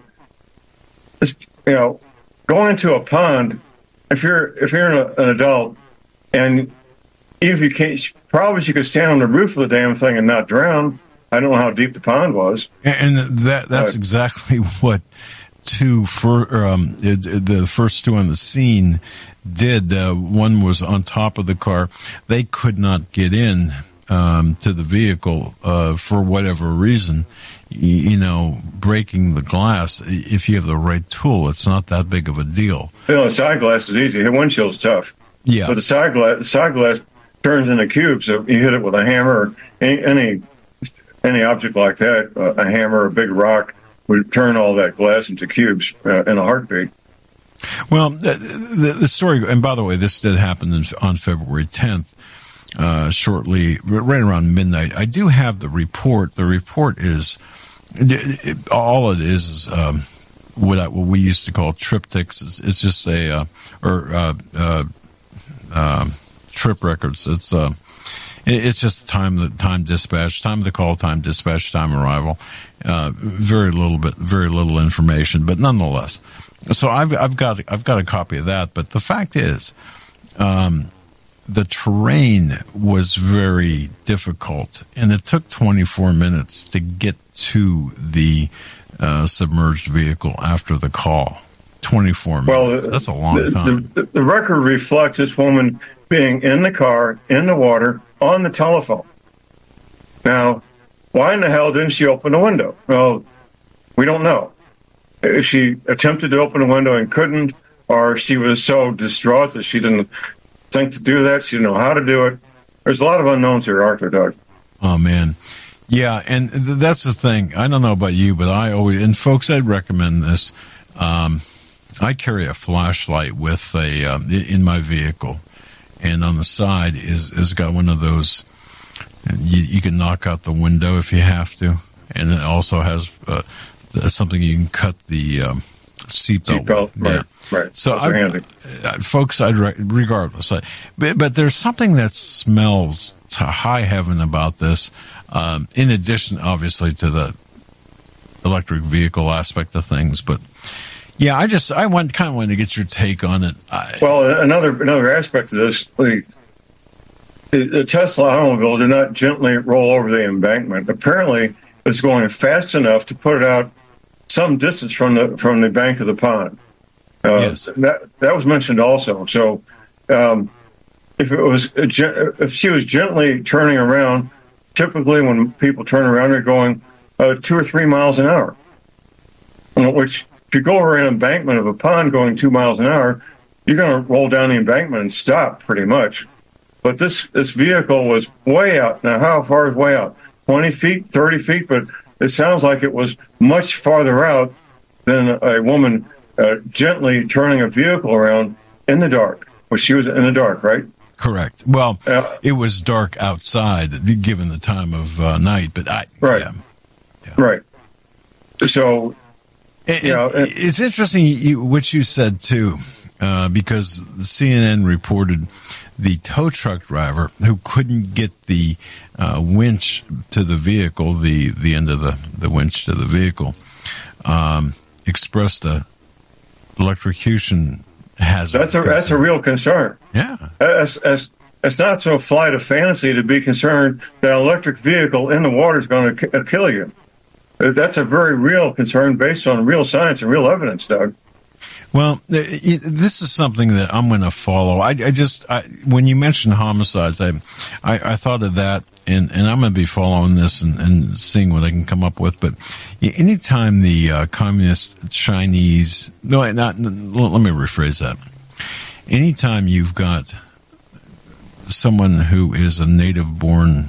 you know, going into a pond, if you're if you're an, an adult, and even if you can't, probably you could stand on the roof of the damn thing and not drown. I don't know how deep the pond was, and that that's uh, exactly what. Two for um, it, it, the first two on the scene did. Uh, one was on top of the car. They could not get in um, to the vehicle uh, for whatever reason. You, you know, breaking the glass. If you have the right tool, it's not that big of a deal. You know, the side glass is easy. The windshield's tough. Yeah, but the side glass, the side glass turns into cubes. So you hit it with a hammer, or any any, any object like that, uh, a hammer, a big rock. Would turn all that glass into cubes uh, in a heartbeat. Well, the, the, the story, and by the way, this did happen in, on February tenth, uh, shortly, right around midnight. I do have the report. The report is, it, it, all it is is um, what, I, what we used to call triptychs. It's, it's just a, uh, or uh, uh, uh, trip records. It's uh, it, it's just time, the time dispatch, time of the call, time dispatch, time arrival. Uh, very little bit, very little information, but nonetheless. So I've I've got I've got a copy of that. But the fact is, um, the terrain was very difficult, and it took twenty-four minutes to get to the uh, submerged vehicle after the call. twenty-four well, minutes. That's a long the, time. The, the record reflects this woman being in the car, in the water, on the telephone. Now, why in the hell didn't she open the window? Well, we don't know. If she attempted to open the window and couldn't, or she was so distraught that she didn't think to do that, she didn't know how to do it. There's a lot of unknowns here, Arthur, Doug. Oh, man. Yeah, and th- that's the thing. I don't know about you, but I always, and folks, I'd recommend this. Um, I carry a flashlight with a um, in my vehicle, and on the side is is got one of those. You, you can knock out the window if you have to, and it also has uh, something you can cut the um, seatbelt. Seatbelt, right? Yeah. Right. So, I, uh, folks, I'd re- regardless, I, but, but there's something that smells to high heaven about this. Um, in addition, obviously, to the electric vehicle aspect of things, but yeah, I just I want kind of wanted to get your take on it. I, well, another another aspect of this, the, the Tesla automobile did not gently roll over the embankment. Apparently, it's going fast enough to put it out some distance from the from the bank of the pond. Uh, yes. That that was mentioned also. So, um, if it was if she was gently turning around, typically when people turn around, they're going uh, two or three miles an hour. Which, if you go over an embankment of a pond going two miles an hour, you're going to roll down the embankment and stop pretty much. But this this vehicle was way out. Now, how far is way out? twenty feet, thirty feet, but it sounds like it was much farther out than a woman uh, gently turning a vehicle around in the dark. Well, she was in the dark, right? Correct. Well, uh, it was dark outside, given the time of uh, night, but I... Right. Yeah, yeah. Right. So, and, you know... And it's interesting you, what you said, too, uh, because C N N reported the tow truck driver who couldn't get the uh, winch to the vehicle, the, the end of the, the winch to the vehicle, um, expressed a electrocution hazard. That's a that's a real concern. Yeah. It's, it's, it's not so flight of fantasy to be concerned that an electric vehicle in the water is going to k- kill you. That's a very real concern based on real science and real evidence, Doug. Well, this is something that I'm going to follow. I, I just, I, when you mentioned homicides, I, I, I thought of that, and, and I'm going to be following this and, and seeing what I can come up with. But anytime the uh, communist Chinese, no, not, let me rephrase that. Anytime you've got someone who is a native born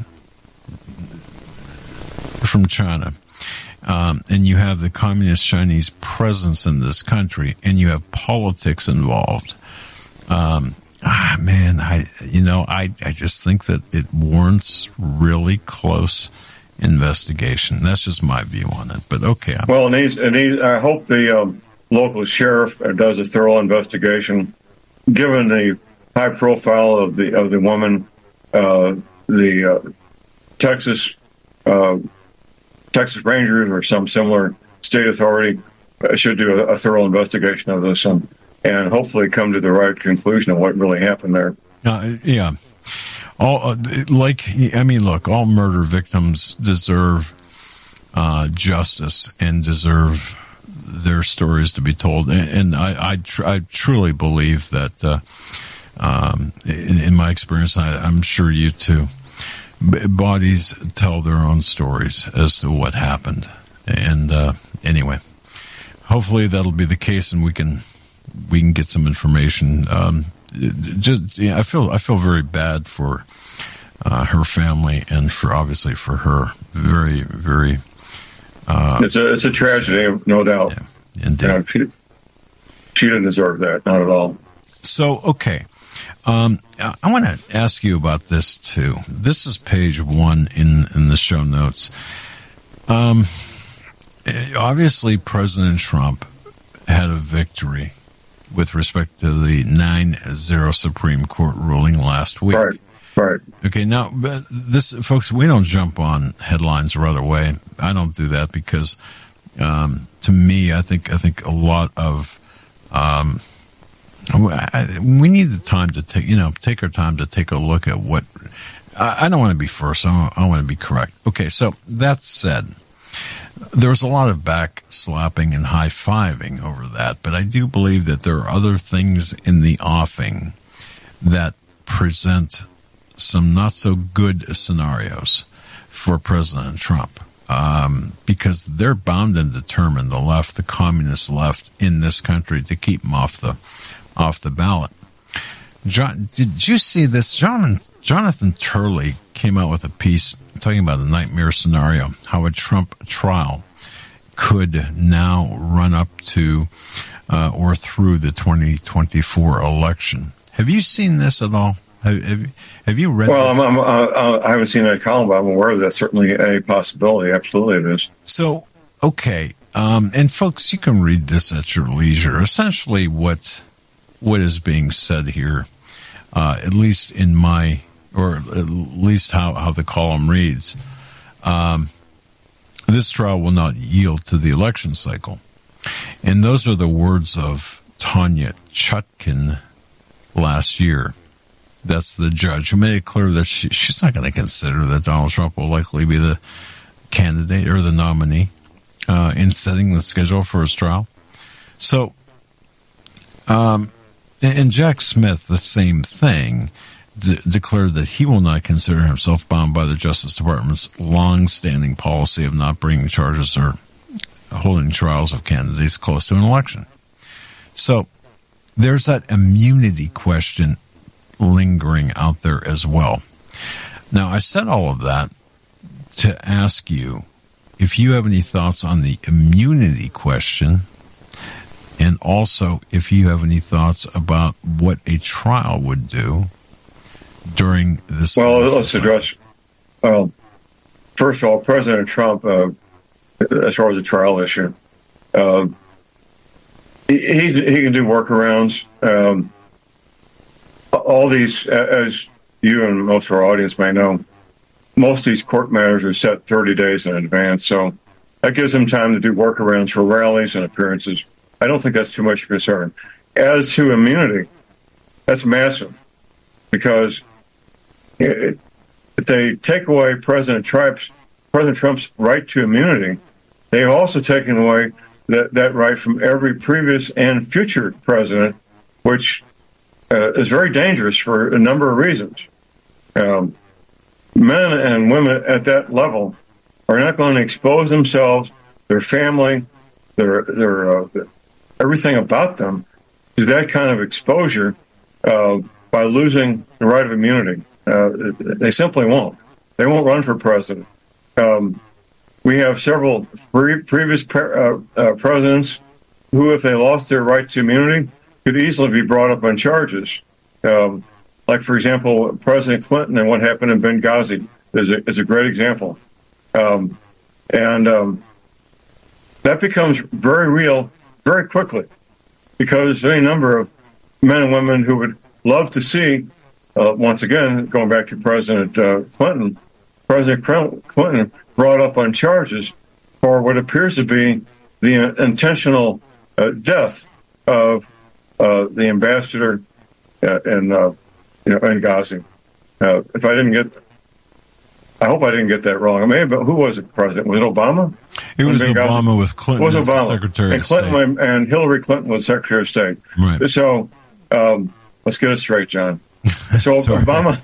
from China, Um, and you have the communist Chinese presence in this country, and you have politics involved. Um, ah, man, I, you know, I, I just think that it warrants really close investigation. That's just my view on it. But okay. I'm- well, and, he's, and he, I hope the um, local sheriff does a thorough investigation, given the high profile of the of the woman, uh, the uh, Texas. Uh, Texas Rangers or some similar state authority should do a, a thorough investigation of this and, and hopefully come to the right conclusion of what really happened there. Uh, yeah. All uh, like, I mean, look, all murder victims deserve uh, justice and deserve their stories to be told. And, and I, I, tr- I truly believe that, uh, um, in, in my experience, I, I'm sure you too, bodies tell their own stories as to what happened. And uh, anyway, hopefully that'll be the case, and we can we can get some information. Um, just, yeah, I feel I feel very bad for uh, her family and for obviously for her. Very very. Uh, it's a it's a tragedy, no doubt. Yeah, indeed. Yeah, she, she didn't deserve that, not at all. So okay. Um, I want to ask you about this too. This is page one in, in the show notes. Um, obviously, President Trump had a victory with respect to the nine zero Supreme Court ruling last week. Right, right. Okay, now, this, folks, we don't jump on headlines right away. I don't do that because, um, to me, I think I think a lot of. Um, We need the time to take, you know, take our time to take a look at what. I don't want to be first. I want, I want to be correct. Okay, so that said, there was a lot of back slapping and high fiving over that, but I do believe that there are other things in the offing that present some not so good scenarios for President Trump. Um, because they're bound and determined, the left, the communist left in this country, to keep them off the off the ballot. John, did you see this? John, Jonathan Turley came out with a piece talking about a nightmare scenario, how a Trump trial could now run up to uh, or through the twenty twenty-four election. Have you seen this at all? Have, have, have you read Well, this? I'm, I'm, uh, I haven't seen that column, but I'm aware that's certainly a possibility. Absolutely it is. So, okay. Um, and folks, you can read this at your leisure. Essentially what what is being said here, uh, at least in my, or at least how, how the column reads, um, this trial will not yield to the election cycle. And those are the words of Tanya Chutkan last year. That's the judge who made it clear that she, she's not going to consider that Donald Trump will likely be the candidate or the nominee uh, in setting the schedule for his trial. So, um, and Jack Smith, the same thing, d- declared that he will not consider himself bound by the Justice Department's long-standing policy of not bringing charges or holding trials of candidates close to an election. So, there's that immunity question lingering out there as well. Now, I said all of that to ask you if you have any thoughts on the immunity question, and also if you have any thoughts about what a trial would do during this. Well, let's address, well, first of all, President Trump, uh, as far as the trial issue, uh, he, he can do workarounds. Um, all these, as you and most of our audience may know, most of these court matters are set thirty days in advance, so that gives him time to do workarounds for rallies and appearances. I don't think that's too much concern. As to immunity, that's massive, because if they take away President Trump's, President Trump's right to immunity, they've also taken away that, that right from every previous and future president, which uh, is very dangerous for a number of reasons. Um, men and women at that level are not going to expose themselves, their family, their their uh, everything about them to that kind of exposure uh, by losing the right of immunity. Uh, they simply won't. They won't run for president. Um, we have several pre- previous pre- uh, uh, presidents who, if they lost their right to immunity, could easily be brought up on charges. Um, like, for example, President Clinton and what happened in Benghazi is a, is a great example. Um, and um, that becomes very real very quickly, because there are a number of men and women who would love to see, uh, once again, going back to President uh, Clinton, President Clinton brought up on charges for what appears to be the intentional uh, death of uh, the ambassador uh, in, uh, you know, in Benghazi. Uh, if I didn't get, I hope I didn't get that wrong. I may have been, who was the president? Was it Obama? It was Obama with Clinton was as Obama. Secretary and of Clinton State. And Hillary Clinton was Secretary of State. Right. So um, let's get it straight, John. So Obama,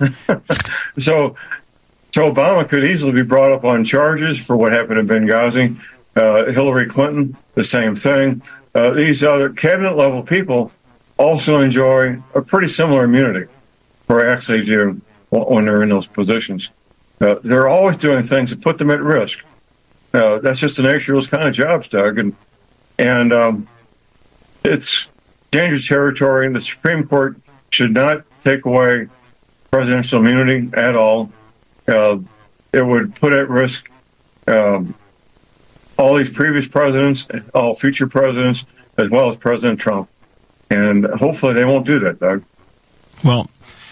so so Obama could easily be brought up on charges for what happened in Benghazi. Uh, Hillary Clinton, the same thing. Uh, these other cabinet level people also enjoy a pretty similar immunity, or actually do when they're in those positions. Uh, they're always doing things that put them at risk. Uh, that's just the nature of those kind of jobs, Doug. And, and um, it's dangerous territory. And the Supreme Court should not take away presidential immunity at all. Uh, it would put at risk um, all these previous presidents, all future presidents, as well as President Trump. And hopefully they won't do that, Doug. Well,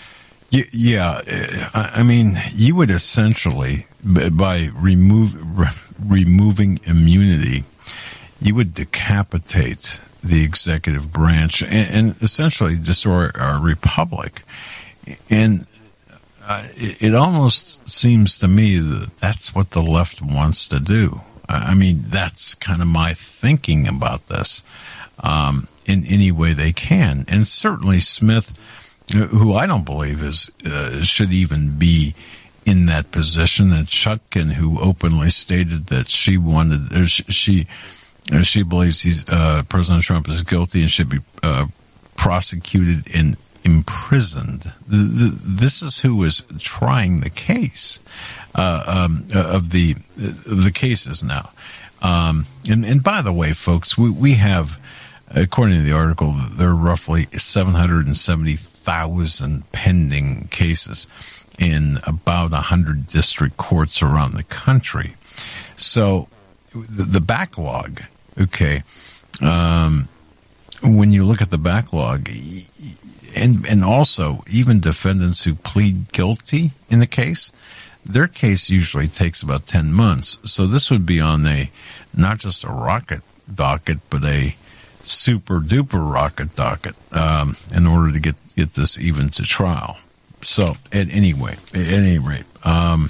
yeah, I mean, you would essentially, by remove, re- removing immunity, you would decapitate the executive branch and, and essentially destroy our republic. And uh, it, it almost seems to me that that's what the left wants to do. I mean, that's kind of my thinking about this, um, in any way they can. And certainly Smith, who I don't believe is uh, should even be in that position, and Chutkan, who openly stated that she wanted, or she uh, she believes he's uh, President Trump is guilty and should be uh, prosecuted and imprisoned. The, the, this is who is trying the case uh, um, of the of the cases now. Um, and, and by the way, folks, we, we have, according to the article, there are roughly seven hundred seventy thousand pending cases in about one hundred district courts around the country. So the, the backlog, okay, um, when you look at the backlog, and and also even defendants who plead guilty in the case, their case usually takes about ten months. So this would be on a, not just a rocket docket, but a super duper rocket docket, um, in order to get, get this even to trial. So at anyway, at any rate, um,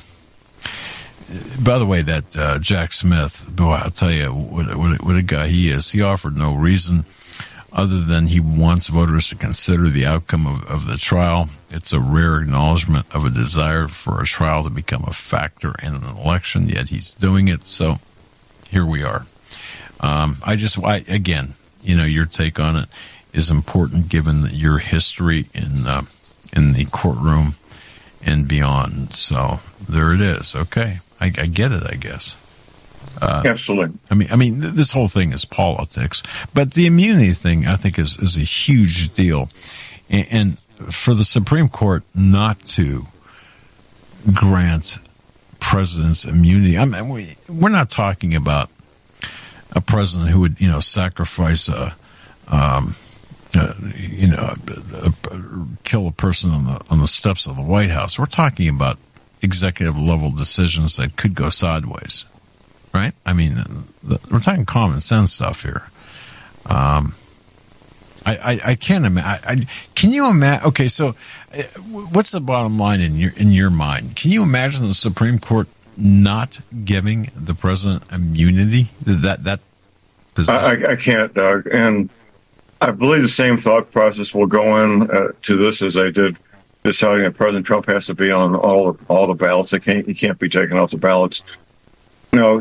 by the way, that, uh, Jack Smith, boy, I'll tell you what, what, what a guy he is. He offered no reason other than he wants voters to consider the outcome of, of the trial. It's a rare acknowledgement of a desire for a trial to become a factor in an election, yet he's doing it. So here we are. Um, I just, I, again, you know, your take on it is important given your history in, uh, in the courtroom and beyond. So there it is. Okay. I, I get it, I guess. Uh, Absolutely. I mean, I mean, th- this whole thing is politics, but the immunity thing, I think, is, is a huge deal. And, and for the Supreme Court not to grant presidents immunity, I mean, we, we're not talking about a president who would, you know, sacrifice a, um, uh, you know, a, a, a, kill a person on the on the steps of the White House. We're talking about executive level decisions that could go sideways. Right? I mean, we're talking common sense stuff here. Um, I, I, I can't imagine. Can you imagine? Okay, so what's the bottom line in your in your mind? Can you imagine the Supreme Court not giving the president immunity? That that position? I, I can't, Doug. And I believe the same thought process will go in uh, to this as they did deciding that President Trump has to be on all all the ballots. He can't he can't be taken off the ballots. You know,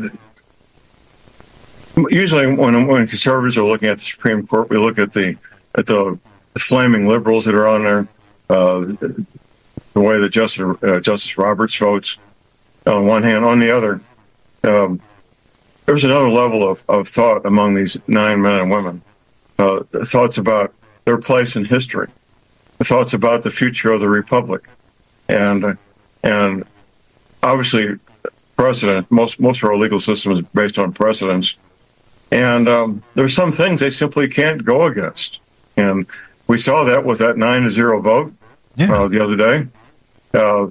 usually when when conservatives are looking at the Supreme Court, we look at the at the, the flaming liberals that are on there, uh, the way that Justice uh, Justice Roberts votes on one hand. On the other, um, there's another level of, of thought among these nine men and women. Uh, thoughts about their place in history, thoughts about the future of the republic, and and obviously. Precedent. Most most of our legal system is based on precedents, and um, there's some things they simply can't go against. And we saw that with that nine to zero vote yeah. uh, the other day. Uh,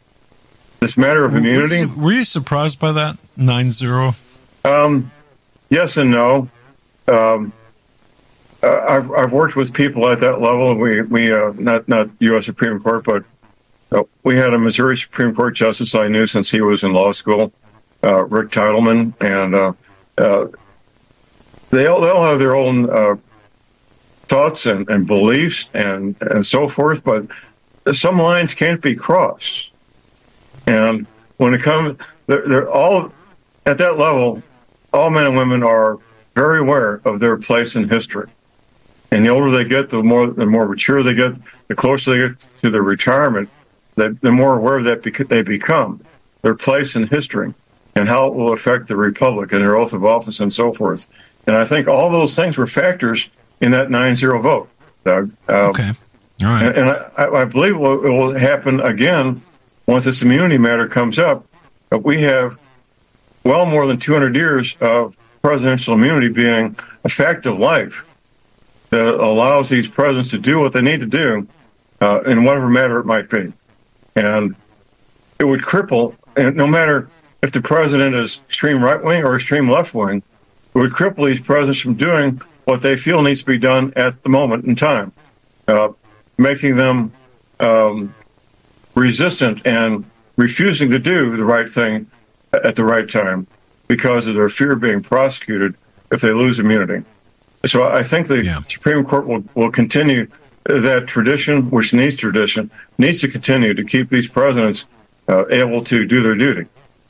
this matter of immunity. Were you, were you surprised by that nine zero? Um, yes and no. Um, uh, I've I've worked with people at that level. We we uh, not not U S Supreme Court, but. We had a Missouri Supreme Court justice I knew since he was in law school, uh, Rick Titleman, and uh, uh, they all, they all have their own uh, thoughts and, and beliefs and, and so forth, but some lines can't be crossed. And when it comes, they're, they're all at that level. All men and women are very aware of their place in history. And the older they get, the more the more mature they get, the closer they get to their retirement. The, the more aware of that bec- they become, their place in history, and how it will affect the republic and their oath of office and so forth. And I think all those things were factors in that nine zero vote, Doug. Um, okay. All right. And, and I, I believe it will, it will happen again once this immunity matter comes up. But we have well more than two hundred years of presidential immunity being a fact of life that allows these presidents to do what they need to do uh, in whatever matter it might be. And it would cripple, and no matter if the president is extreme right-wing or extreme left-wing, it would cripple these presidents from doing what they feel needs to be done at the moment in time, uh, making them um, resistant and refusing to do the right thing at the right time because of their fear of being prosecuted if they lose immunity. So I think the yeah. Supreme Court will, will continue that tradition, which needs tradition, needs to continue to keep these presidents uh, able to do their duty.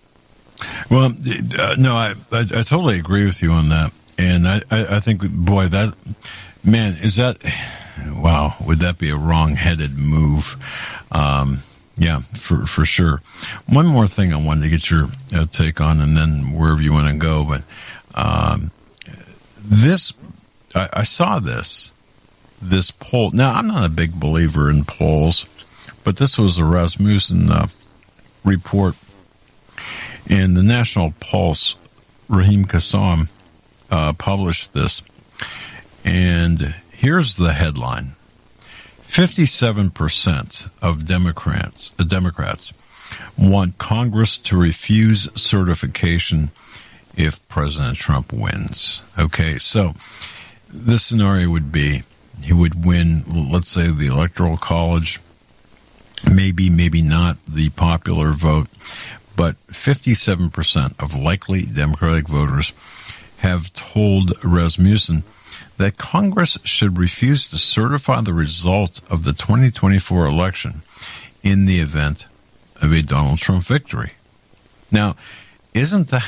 Well, uh, no, I, I I totally agree with you on that, and I, I, I think, boy, that man is that. Wow, would that be a wrong-headed move? Um, Yeah, for for sure. One more thing I wanted to get your uh, take on, and then wherever you want to go. But um, this, I, I saw this this poll. Now, I'm not a big believer in polls, but this was a Rasmussen uh, report in the National Pulse. Raheem Kassam uh, published this, and here's the headline. fifty-seven percent of Democrats, uh, Democrats want Congress to refuse certification if President Trump wins. Okay, so the scenario would be he would win, let's say, the Electoral College, maybe, maybe not the popular vote, but fifty-seven percent of likely Democratic voters have told Rasmussen that Congress should refuse to certify the result of the twenty twenty-four election in the event of a Donald Trump victory. Now, isn't that...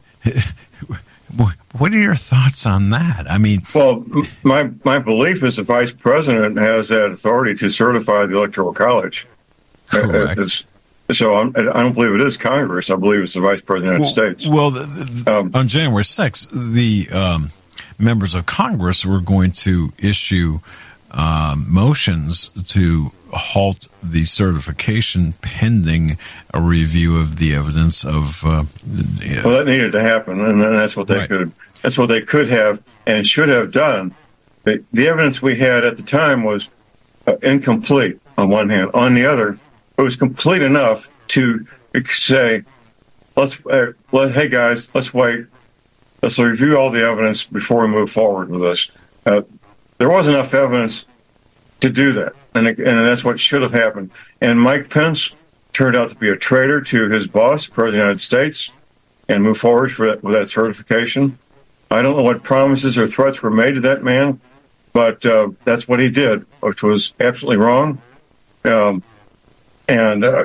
What are your thoughts on that? I mean... Well, my my belief is the vice president has that authority to certify the Electoral College. Correct. It's, so I'm, I don't believe it is Congress. I believe it's the vice president of the well, United States. Well, the, the, um, on January sixth, the... Um, members of Congress were going to issue um, motions to halt the certification pending a review of the evidence of. Uh, well, that needed to happen, and that's what they right. could. That's what they could have and should have done. The, the evidence we had at the time was uh, incomplete. On one hand, on the other, it was complete enough to say, "Let's, uh, let, hey guys, let's wait." Let's review all the evidence before we move forward with this. Uh, there was enough evidence to do that, and, and that's what should have happened. And Mike Pence turned out to be a traitor to his boss, President of the United States, and moved forward for that, with that certification. I don't know what promises or threats were made to that man, but uh, that's what he did, which was absolutely wrong. Um, and uh,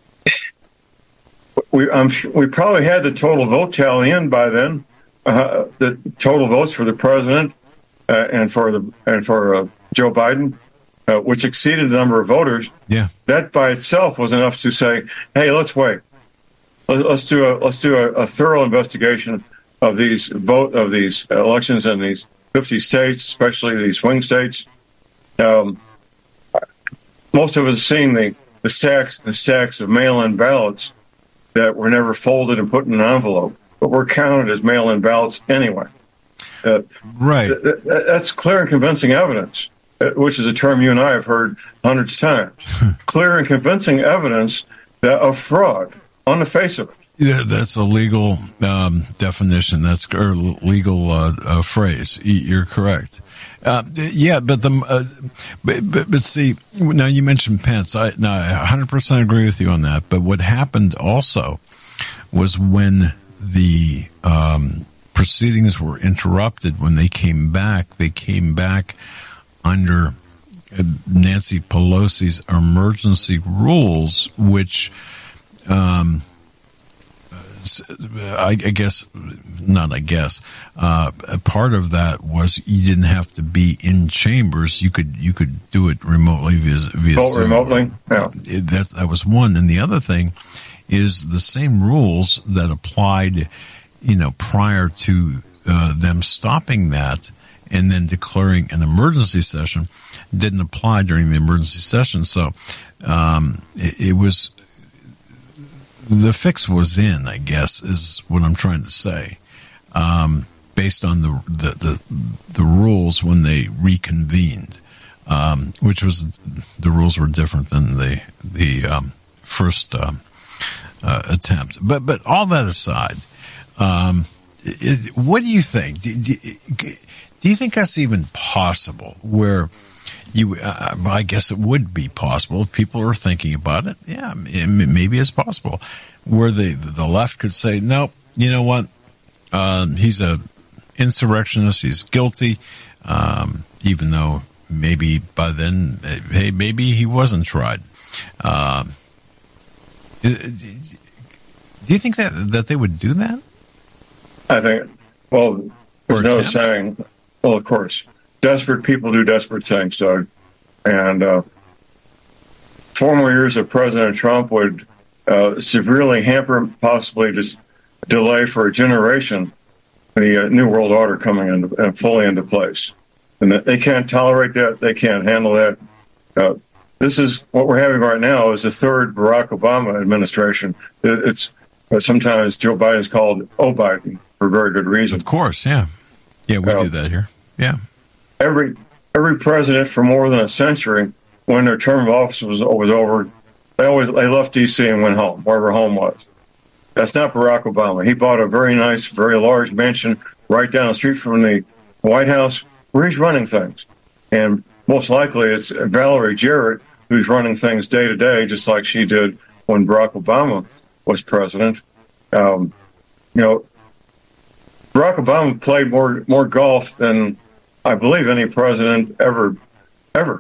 we, I'm, we probably had the total vote tally in by then. Uh, the total votes for the president uh, and for the and for uh, Joe Biden, uh, which exceeded the number of voters. Yeah, that by itself was enough to say, "Hey, let's wait. Let's, let's do a let's do a, a thorough investigation of these vote of these elections in these fifty states, especially these swing states." Um, most of us have seen the the stacks and stacks of mail-in ballots that were never folded and put in an envelope, but were counted as mail-in ballots anyway. Uh, right. Th- th- that's clear and convincing evidence, which is a term you and I have heard hundreds of times. Clear and convincing evidence that of fraud on the face of it. Yeah, that's a legal um, definition. That's a legal uh, uh, phrase. You're correct. Uh, yeah, but the uh, but, but, but see, now you mentioned Pence. I, now, I one hundred percent agree with you on that. But what happened also was when the um, proceedings were interrupted, when they came back, they came back under Nancy Pelosi's emergency rules, which um, I, I guess, not I guess, uh, part of that was you didn't have to be in chambers. You could you could do it remotely via via Vote remotely. Yeah, it, that that was one, and the other thing is the same rules that applied, you know, prior to uh, them stopping that and then declaring an emergency session didn't apply during the emergency session. So um, it, it was. The fix was in, I guess, is what I'm trying to say, um, based on the, the the the rules when they reconvened, um, which was the rules were different than the the um, first um, uh, attempt. But but all that aside, um, it, what do you think? Do, do, do you think that's even possible? Where You, uh, I guess it would be possible if people are thinking about it. Yeah, it, maybe it's possible where the the left could say, "No, you know what? Um, he's a insurrectionist. He's guilty, um, even though maybe by then, hey, maybe he wasn't tried." Um, do you think that that they would do that? I think. Well, there's no saying. Well, of course. Desperate people do desperate things, Doug. And uh, four more years of President Trump would uh, severely hamper, possibly just delay for a generation, the uh, New World Order coming into, uh, fully into place. And they can't tolerate that. They can't handle that. Uh, this is what we're having right now is the third Barack Obama administration. It's uh, sometimes Joe Biden's called O-Biden for very good reason. Of course, yeah. Yeah, we uh, do that here. Yeah. Every every president for more than a century, when their term of office was, was over, they always they left D C and went home, wherever home was. That's not Barack Obama. He bought a very nice, very large mansion right down the street from the White House where he's running things. And most likely it's Valerie Jarrett who's running things day to day, just like she did when Barack Obama was president. Um, you know, Barack Obama played more more golf than I believe any president ever, ever.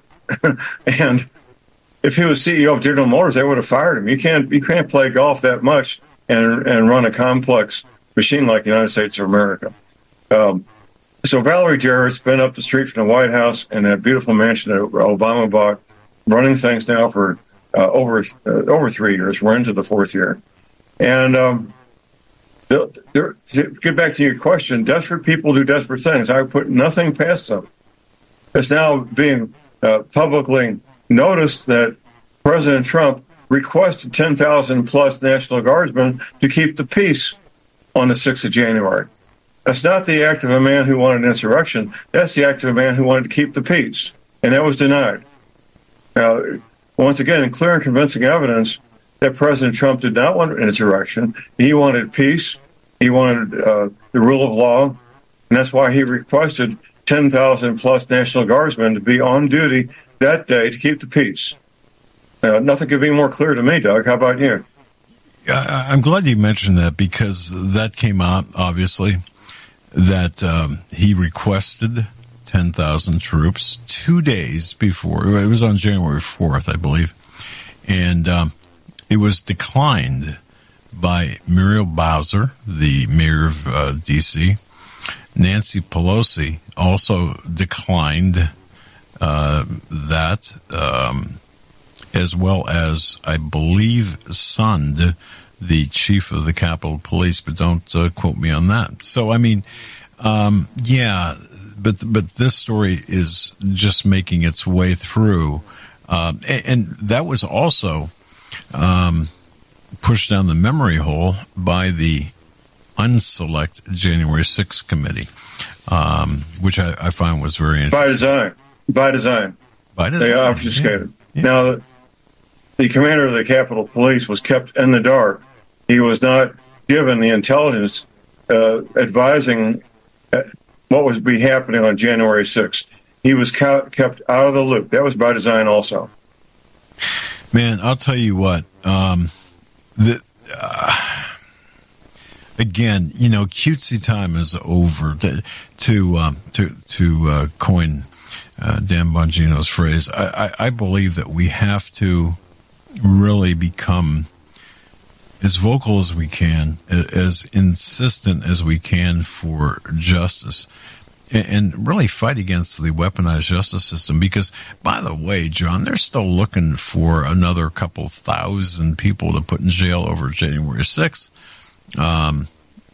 And if he was C E O of General Motors, they would have fired him. You can't you can't play golf that much and and run a complex machine like the United States of America. Um, so Valerie Jarrett's been up the street from the White House in that beautiful mansion that Obama bought, running things now for uh, over uh, over three years. We're into the fourth year, and um, they're, they're, to get back to your question, desperate people do desperate things. I put nothing past them. It's now being uh, publicly noticed that President Trump requested ten thousand plus National Guardsmen to keep the peace on the sixth of January. That's not the act of a man who wanted an insurrection. That's the act of a man who wanted to keep the peace, and that was denied. Now, once again, in clear and convincing evidence that President Trump did not want an insurrection. He wanted peace. He wanted uh, the rule of law, and that's why he requested ten thousand plus National Guardsmen to be on duty that day to keep the peace. Uh, nothing could be more clear to me, Doug. How about you? I, I'm glad you mentioned that because that came out, obviously, that um, he requested ten thousand troops two days before. It was on January fourth, I believe. And um, it was declined by Muriel Bowser, the mayor of uh, D C Nancy Pelosi also declined uh, that, um, as well as, I believe, Sund, the chief of the Capitol Police, but don't uh, quote me on that. So, I mean, um, yeah, but but this story is just making its way through. Um, and, and that was also um, pushed down the memory hole by the unselect January sixth committee, um, which I, I find was very interesting. By design. By design. By design. They obfuscated. Yeah. Yeah. Now, the, the commander of the Capitol Police was kept in the dark. He was not given the intelligence uh, advising what was be happening on January sixth. He was ca- kept out of the loop. That was by design also. Man, I'll tell you what. Um, the uh, again, you know, cutesy time is over. To to um, to, to uh, coin uh, Dan Bongino's phrase, I, I, I believe that we have to really become as vocal as we can, as insistent as we can for justice, and really fight against the weaponized justice system. Because, by the way, John, they're still looking for another couple thousand people to put in jail over January sixth um,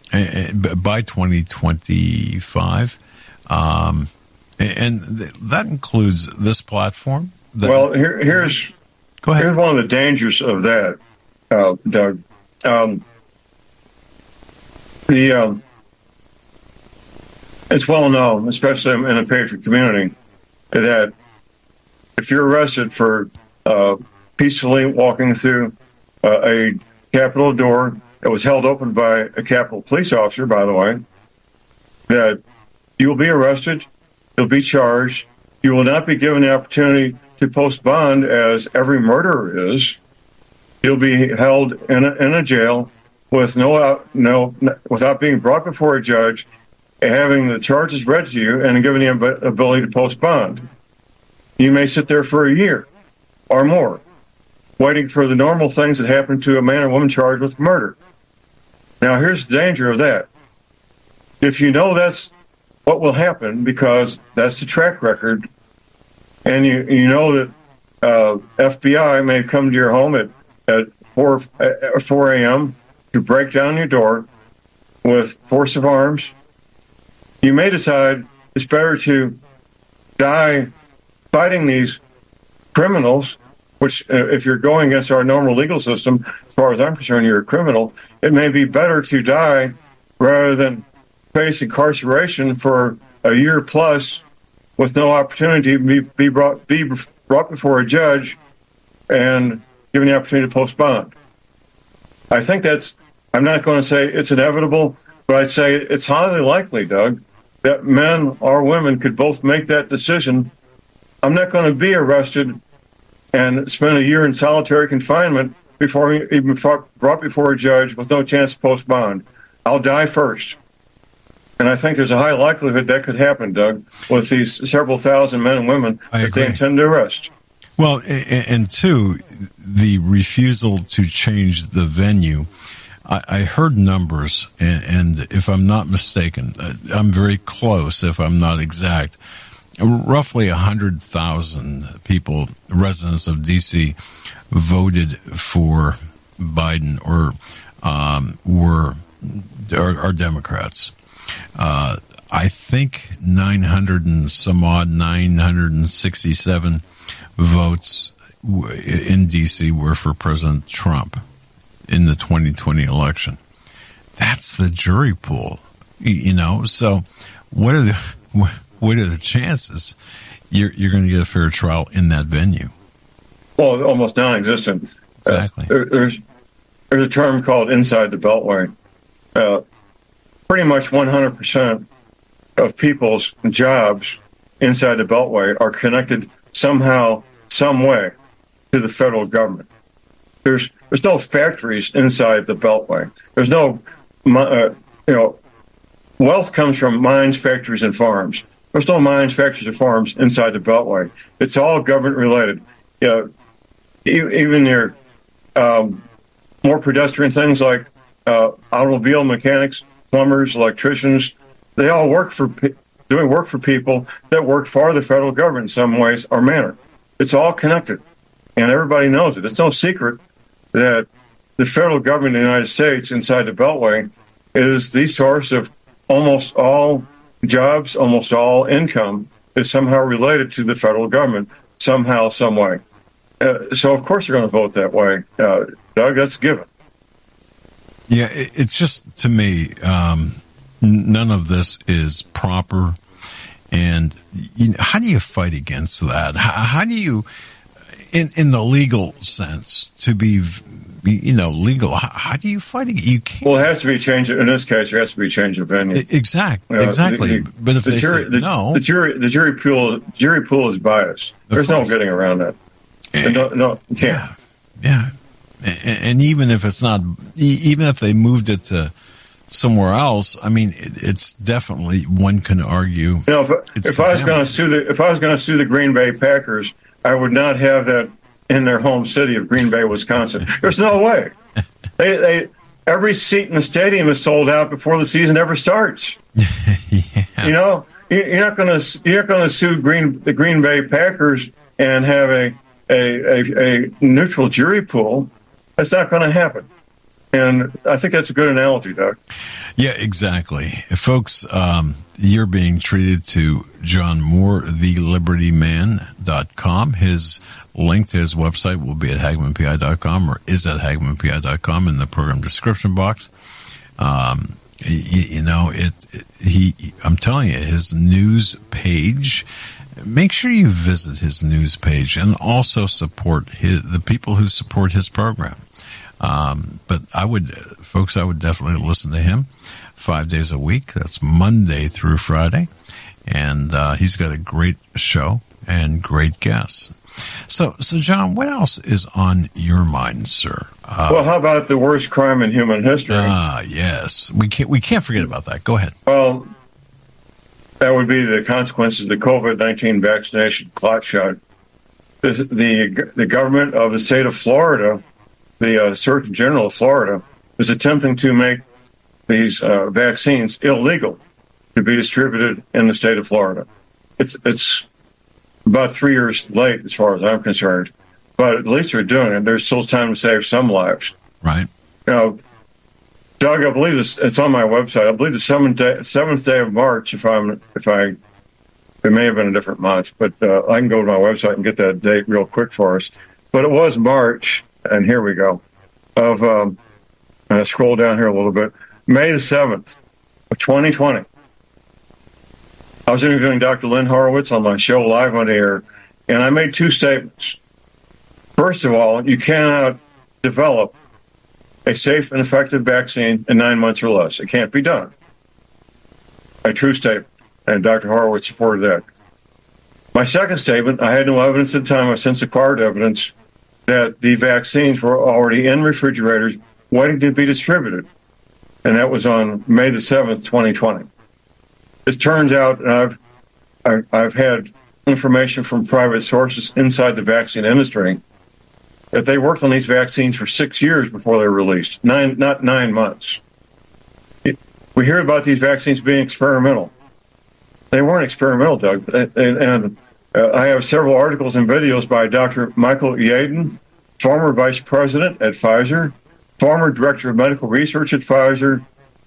by twenty twenty-five. Um, and that includes this platform. That, well, here, here's, go ahead. here's one of the dangers of that, uh, Doug. Um, the um, it's well known, especially in the patriot community, that if you're arrested for uh, peacefully walking through uh, a Capitol door that was held open by a Capitol police officer, by the way, that you will be arrested, you'll be charged, you will not be given the opportunity to post bond as every murderer is. You'll be held in a, in a jail with no, no, without being brought before a judge, having the charges read to you, and given the ability to post bond. You may sit there for a year or more, waiting for the normal things that happen to a man or woman charged with murder. Now, here's the danger of that. If you know that's what will happen, because that's the track record, and you, you know that uh, F B I may come to your home at, at four a.m. to break down your door with force of arms. You may decide it's better to die fighting these criminals, which uh, if you're going against our normal legal system, as far as I'm concerned, you're a criminal. It may be better to die rather than face incarceration for a year plus with no opportunity to be, be brought be brought before a judge and given the opportunity to post bond. I think that's, I'm not going to say it's inevitable, but I'd say it's highly likely, Doug, that men or women could both make that decision. I'm not going to be arrested and spend a year in solitary confinement before even brought before a judge with no chance to post bond. I'll die first. And I think there's a high likelihood that could happen, Doug, with these several thousand men and women I that agree. they intend to arrest. Well, and, and two, the refusal to change the venue. I, I heard numbers, and, and if I'm not mistaken, I'm very close, if I'm not exact, roughly one hundred thousand people, residents of D C, voted for Biden or um, were are, are Democrats. Uh, I think nine hundred and some odd, nine hundred sixty-seven votes in D C were for President Trump in the twenty twenty election. That's the jury pool, you know. So, what are the what are the chances you're you're going to get a fair trial in that venue? Well, almost non-existent. Exactly. Uh, there, there's there's a term called inside the Beltway. Uh, pretty much one hundred percent of people's jobs inside the Beltway are connected somehow, some way, to the federal government. There's there's no factories inside the Beltway. There's no, uh, you know, wealth comes from mines, factories, and farms. There's no mines, factories, or farms inside the Beltway. It's all government related. You know, even your um, more pedestrian things like uh, automobile mechanics, plumbers, electricians, they all work for doing work for people that work for the federal government in some ways or manner. It's all connected, and everybody knows it. It's no secret that the federal government in the United States inside the Beltway is the source of almost all jobs, almost all income is somehow related to the federal government, somehow, some way. Uh, so, of course, they're going to vote that way. Uh, Doug, that's a given. Yeah, it's just, to me, um, none of this is proper. And you know, how do you fight against that? How, how do you, in in the legal sense, to be, you know, legal, how, how do you fight against it? You can't. Well, it has to be changed. In this case, there has to be change of venue. Exactly, uh, exactly. The, the, but if the they jury, say the, no, the jury, the jury pool, jury pool is biased. Of There's course. no getting around that. And, no, no, you can't. Yeah, yeah. And, and even if it's not, even if they moved it to somewhere else, I mean, it, it's definitely, one can argue. You know, if, if I was going to sue the, if I was going to sue the Green Bay Packers, I would not have that in their home city of Green Bay, Wisconsin. There's no way. They, they, every seat in the stadium is sold out before the season ever starts. Yeah. You know, you're not going to, you're not going to sue Green, the Green Bay Packers and have a, a, a, a neutral jury pool. That's not going to happen. And I think that's a good analogy, Doug. Yeah, exactly. Folks, um, you're being treated to John Moore, the liberty man dot com. His link to his website will be at hagman p i dot com or is at hagman p i dot com in the program description box. Um, you, you know, it, it, he, I'm telling you, his news page, make sure you visit his news page and also support his, the people who support his program. Um, but I would, folks, I would definitely listen to him five days a week. That's Monday through Friday. And, uh, he's got a great show and great guests. So, so John, what else is on your mind, sir? Uh, well, how about the worst crime in human history? Ah, yes. We can't, we can't forget about that. Go ahead. Well, that would be the consequences of the COVID nineteen vaccination clot shot. The, the, the government of the state of Florida, the uh, Surgeon General of Florida, is attempting to make these uh, vaccines illegal to be distributed in the state of Florida. It's it's about three years late as far as I'm concerned. but at least they're doing it. There's still time to save some lives. Right. You know, Doug, I believe it's, it's on my website. I believe the seventh day, seventh day of March, if I'm, if I, it may have been a different month, but uh, I can go to my website and get that date real quick for us. But it was March, and here we go, of, um, and I scroll down here a little bit, May the seventh of twenty twenty. I was interviewing Doctor Lynn Horowitz on my show live on air, and I made two statements. First of all, you cannot develop a safe and effective vaccine in nine months or less. It can't be done. A true statement, and Doctor Horowitz supported that. My second statement, I had no evidence at the time. I've since acquired evidence that the vaccines were already in refrigerators waiting to be distributed, and that was on May the seventh, twenty twenty. It turns out, and I've, I've, I've had information from private sources inside the vaccine industry, that they worked on these vaccines for six years before they were released, nine, not nine months. It, we hear about these vaccines being experimental. They weren't experimental, Doug. And, and uh, I have several articles and videos by Doctor Michael Yaden, former vice president at Pfizer, former director of medical research at Pfizer.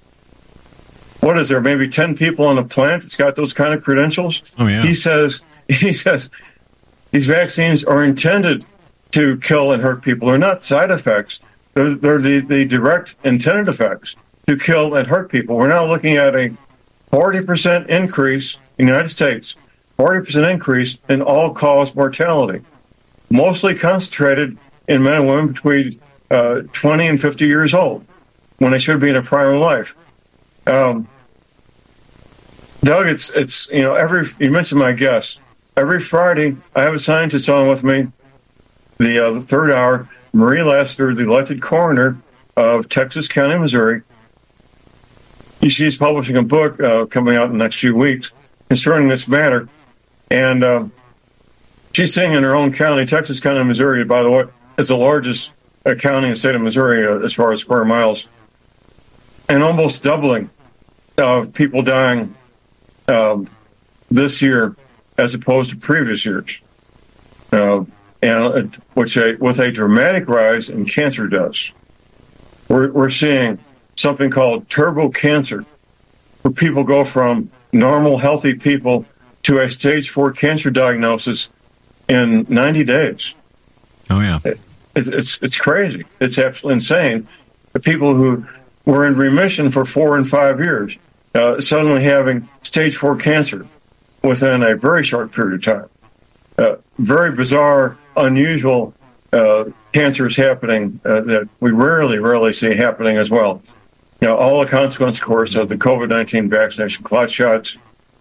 What is there, maybe ten people on the planet that's got those kind of credentials? Oh, yeah. He says, he says these vaccines are intended to kill and hurt people. They're not side effects. They're, they're the, the direct intended effects to kill and hurt people. We're now looking at a forty percent increase in the United States, forty percent increase in all-cause mortality, mostly concentrated in men and women between uh, twenty and fifty years old, when they should be in a prime of life. Um, Doug, it's, it's, you know, every, you mentioned my guest. Every Friday, I have a scientist on with me. The, uh, the third hour, Marie Lassiter, the elected coroner of Texas County, Missouri. She's publishing a book uh, coming out in the next few weeks concerning this matter. And uh, she's saying in her own county, Texas County, Missouri, by the way, is the largest uh, county in the state of Missouri uh, as far as square miles, and almost doubling of people dying um, this year as opposed to previous years. Uh, and which a, with a dramatic rise in cancer deaths. We're, we're seeing something called turbo cancer, where people go from normal, healthy people to a stage four cancer diagnosis in ninety days. Oh, yeah. It, it's, it's crazy. It's absolutely insane. The people who were in remission for four and five years uh, suddenly having stage four cancer within a very short period of time. Uh, very bizarre, unusual uh, cancers happening uh, that we rarely, rarely see happening as well. You know, all the consequence, of course, of the COVID nineteen vaccination clot shots.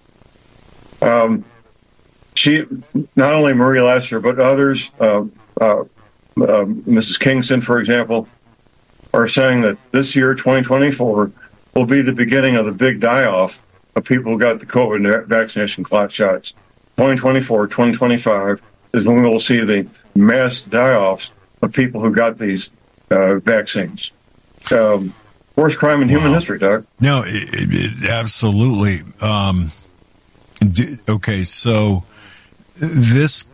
Um, she, not only Marie Lassiter, but others, uh, uh, uh, Missus Kingston, for example, are saying that this year, twenty twenty-four, will be the beginning of the big die-off of people who got the COVID vaccination clot shots. twenty twenty-four, twenty twenty-five is when we will see the mass die-offs of people who got these uh, vaccines. Um, worst crime in human wow. history, Doug. No, it, it, absolutely. Um, d- okay, so this,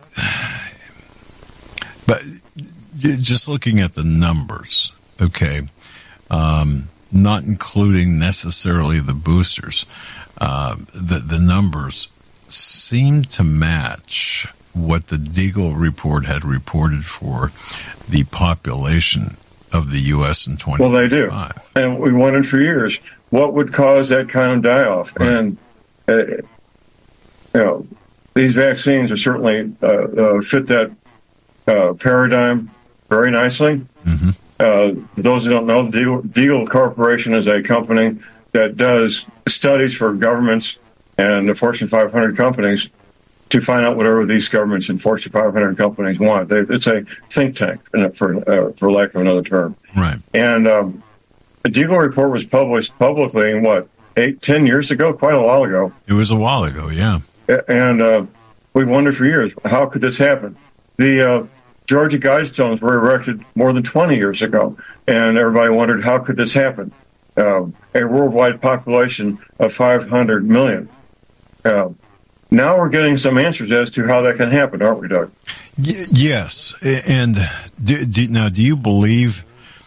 but just looking at the numbers, okay, um, not including necessarily the boosters, uh, the, the numbers seem to match what the Deagle report had reported for the population of the U S in twenty twenty-five. Well, they do. And we wondered for years, what would cause that kind of die-off? Right. And, uh, you know, these vaccines are certainly uh, uh, fit that uh, paradigm very nicely. Mm-hmm. Uh, for those who don't know, the Deagle, Deagle Corporation is a company that does studies for governments and the Fortune five hundred companies to find out whatever these governments and Fortune five hundred companies want. They, it's a think tank, for uh, for lack of another term. Right. And um, the Deagle report was published publicly in, what, eight, ten years ago? Quite a while ago. It was a while ago, yeah. And uh, we've wondered for years, how could this happen? The uh, Georgia Guidestones were erected more than twenty years ago, and everybody wondered, how could this happen? Um, a worldwide population of five hundred million. Uh, now we're getting some answers as to how that can happen, aren't we, Doug? Y- yes, and do, do, now, do you believe?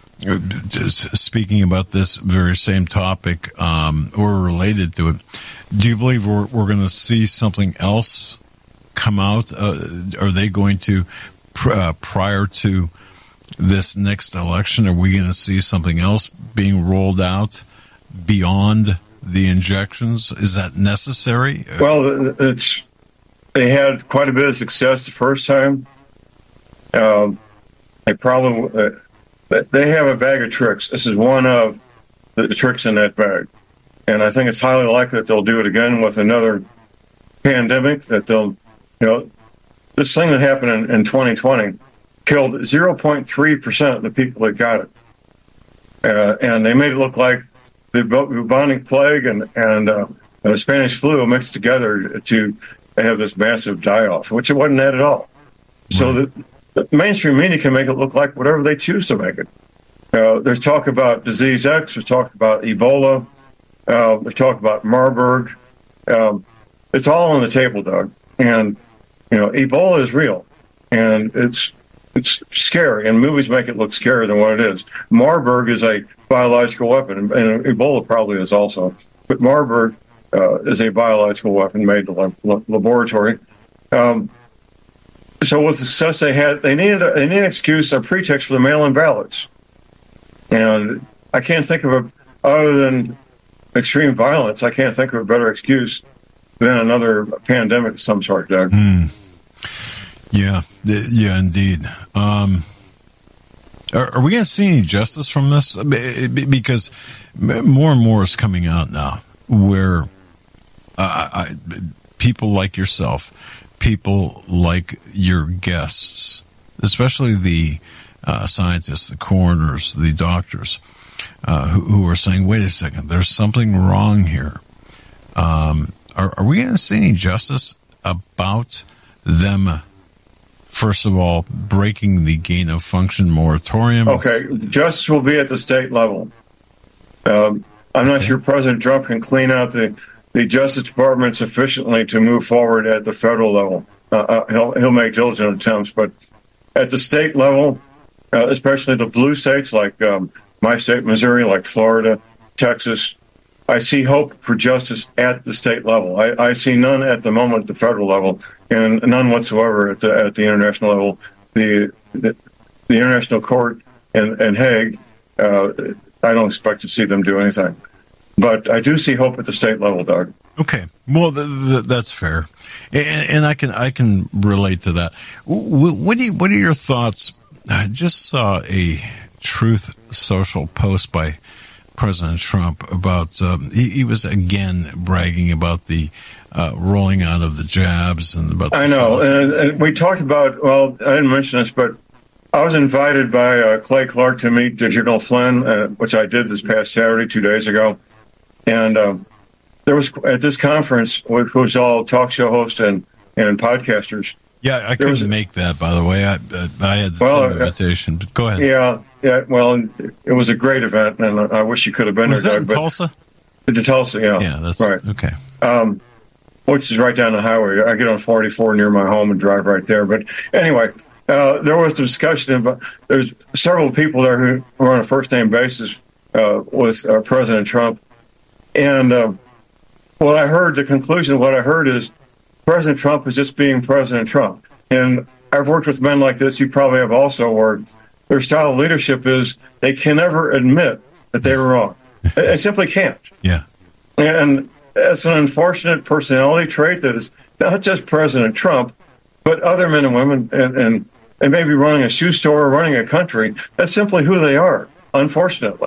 Speaking about this very same topic, um, or related to it, do you believe we're we're going to see something else come out? Uh, are they going to pr- uh, prior to this next election? Are we going to see something else being rolled out beyond the injections? Is that necessary? Well, it's they had quite a bit of success the first time. Um, they probably uh, they have a bag of tricks. This is one of the, the tricks in that bag, and I think it's highly likely that they'll do it again with another pandemic. That they'll, you know, this thing that happened in, in twenty twenty killed zero point three percent of the people that got it, uh, and they made it look like the bubonic plague and and uh, the Spanish flu mixed together to have this massive die-off, which it wasn't that at all. So the, the mainstream media can make it look like whatever they choose to make it. Uh, there's talk about disease X. There's talk about Ebola. Uh, there's talk about Marburg. Um, it's all on the table, Doug. And you know, Ebola is real, and it's it's scary. And movies make it look scarier than what it is. Marburg is a biological weapon, and, and Ebola probably is also. But Marburg uh, is a biological weapon made in the lab- laboratory. Um, so with the success they had, they needed, a, they needed an excuse, a pretext for the mail-in ballots. And I can't think of a, other than extreme violence, I can't think of a better excuse than another pandemic of some sort, Doug. Mm. Yeah, yeah, indeed. Um, are, are we going to see any justice from this? Because more and more is coming out now where uh, I, people like yourself, people like your guests, especially the uh, scientists, the coroners, the doctors, uh, who, who are saying, wait a second, there's something wrong here. Um, are, are we going to see any justice about them, first of all, breaking the gain of function moratorium? Okay, justice will be at the state level. Um, I'm not okay. sure President Trump can clean out the, the Justice Department sufficiently to move forward at the federal level. Uh, uh, he'll, he'll make diligent attempts, but at the state level, uh, especially the blue states like um, my state, Missouri, like Florida, Texas, I see hope for justice at the state level. I, I see none at the moment at the federal level, and none whatsoever at the at the international level. The the, the International Court in, in Hague, uh, I don't expect to see them do anything. But I do see hope at the state level, Doug. Okay, well, th- th- that's fair, and, and I can I can relate to that. W- what do you, what are your thoughts? I just saw a Truth Social post by President Trump about um, he, he was again bragging about the uh, rolling out of the jabs and about. The I know, and, and we talked about. Well, I didn't mention this, but I was invited by uh, Clay Clark to meet uh, General Flynn, uh, which I did this past Saturday, two days ago, and uh, there was at this conference, which was all talk show hosts and and podcasters. Yeah, I couldn't was, make that, by the way. I uh, I had the well, same invitation, but go ahead. Yeah, yeah. Well, it was a great event, and I wish you could have been was there. Was that Doug, in Tulsa? To Tulsa, yeah. Yeah, that's right. Okay. Um, which is right down the highway. I get on forty-four near my home and drive right there. But anyway, uh, there was discussion about. There's several people there who were on a first-name basis uh, with uh, President Trump, and uh, what I heard, the conclusion of what I heard is President Trump is just being President Trump. And I've worked with men like this, you probably have also, where their style of leadership is they can never admit that they were wrong. They simply can't. Yeah. And that's an unfortunate personality trait that is not just President Trump, but other men and women, and, and they may be running a shoe store or running a country. That's simply who they are, unfortunately.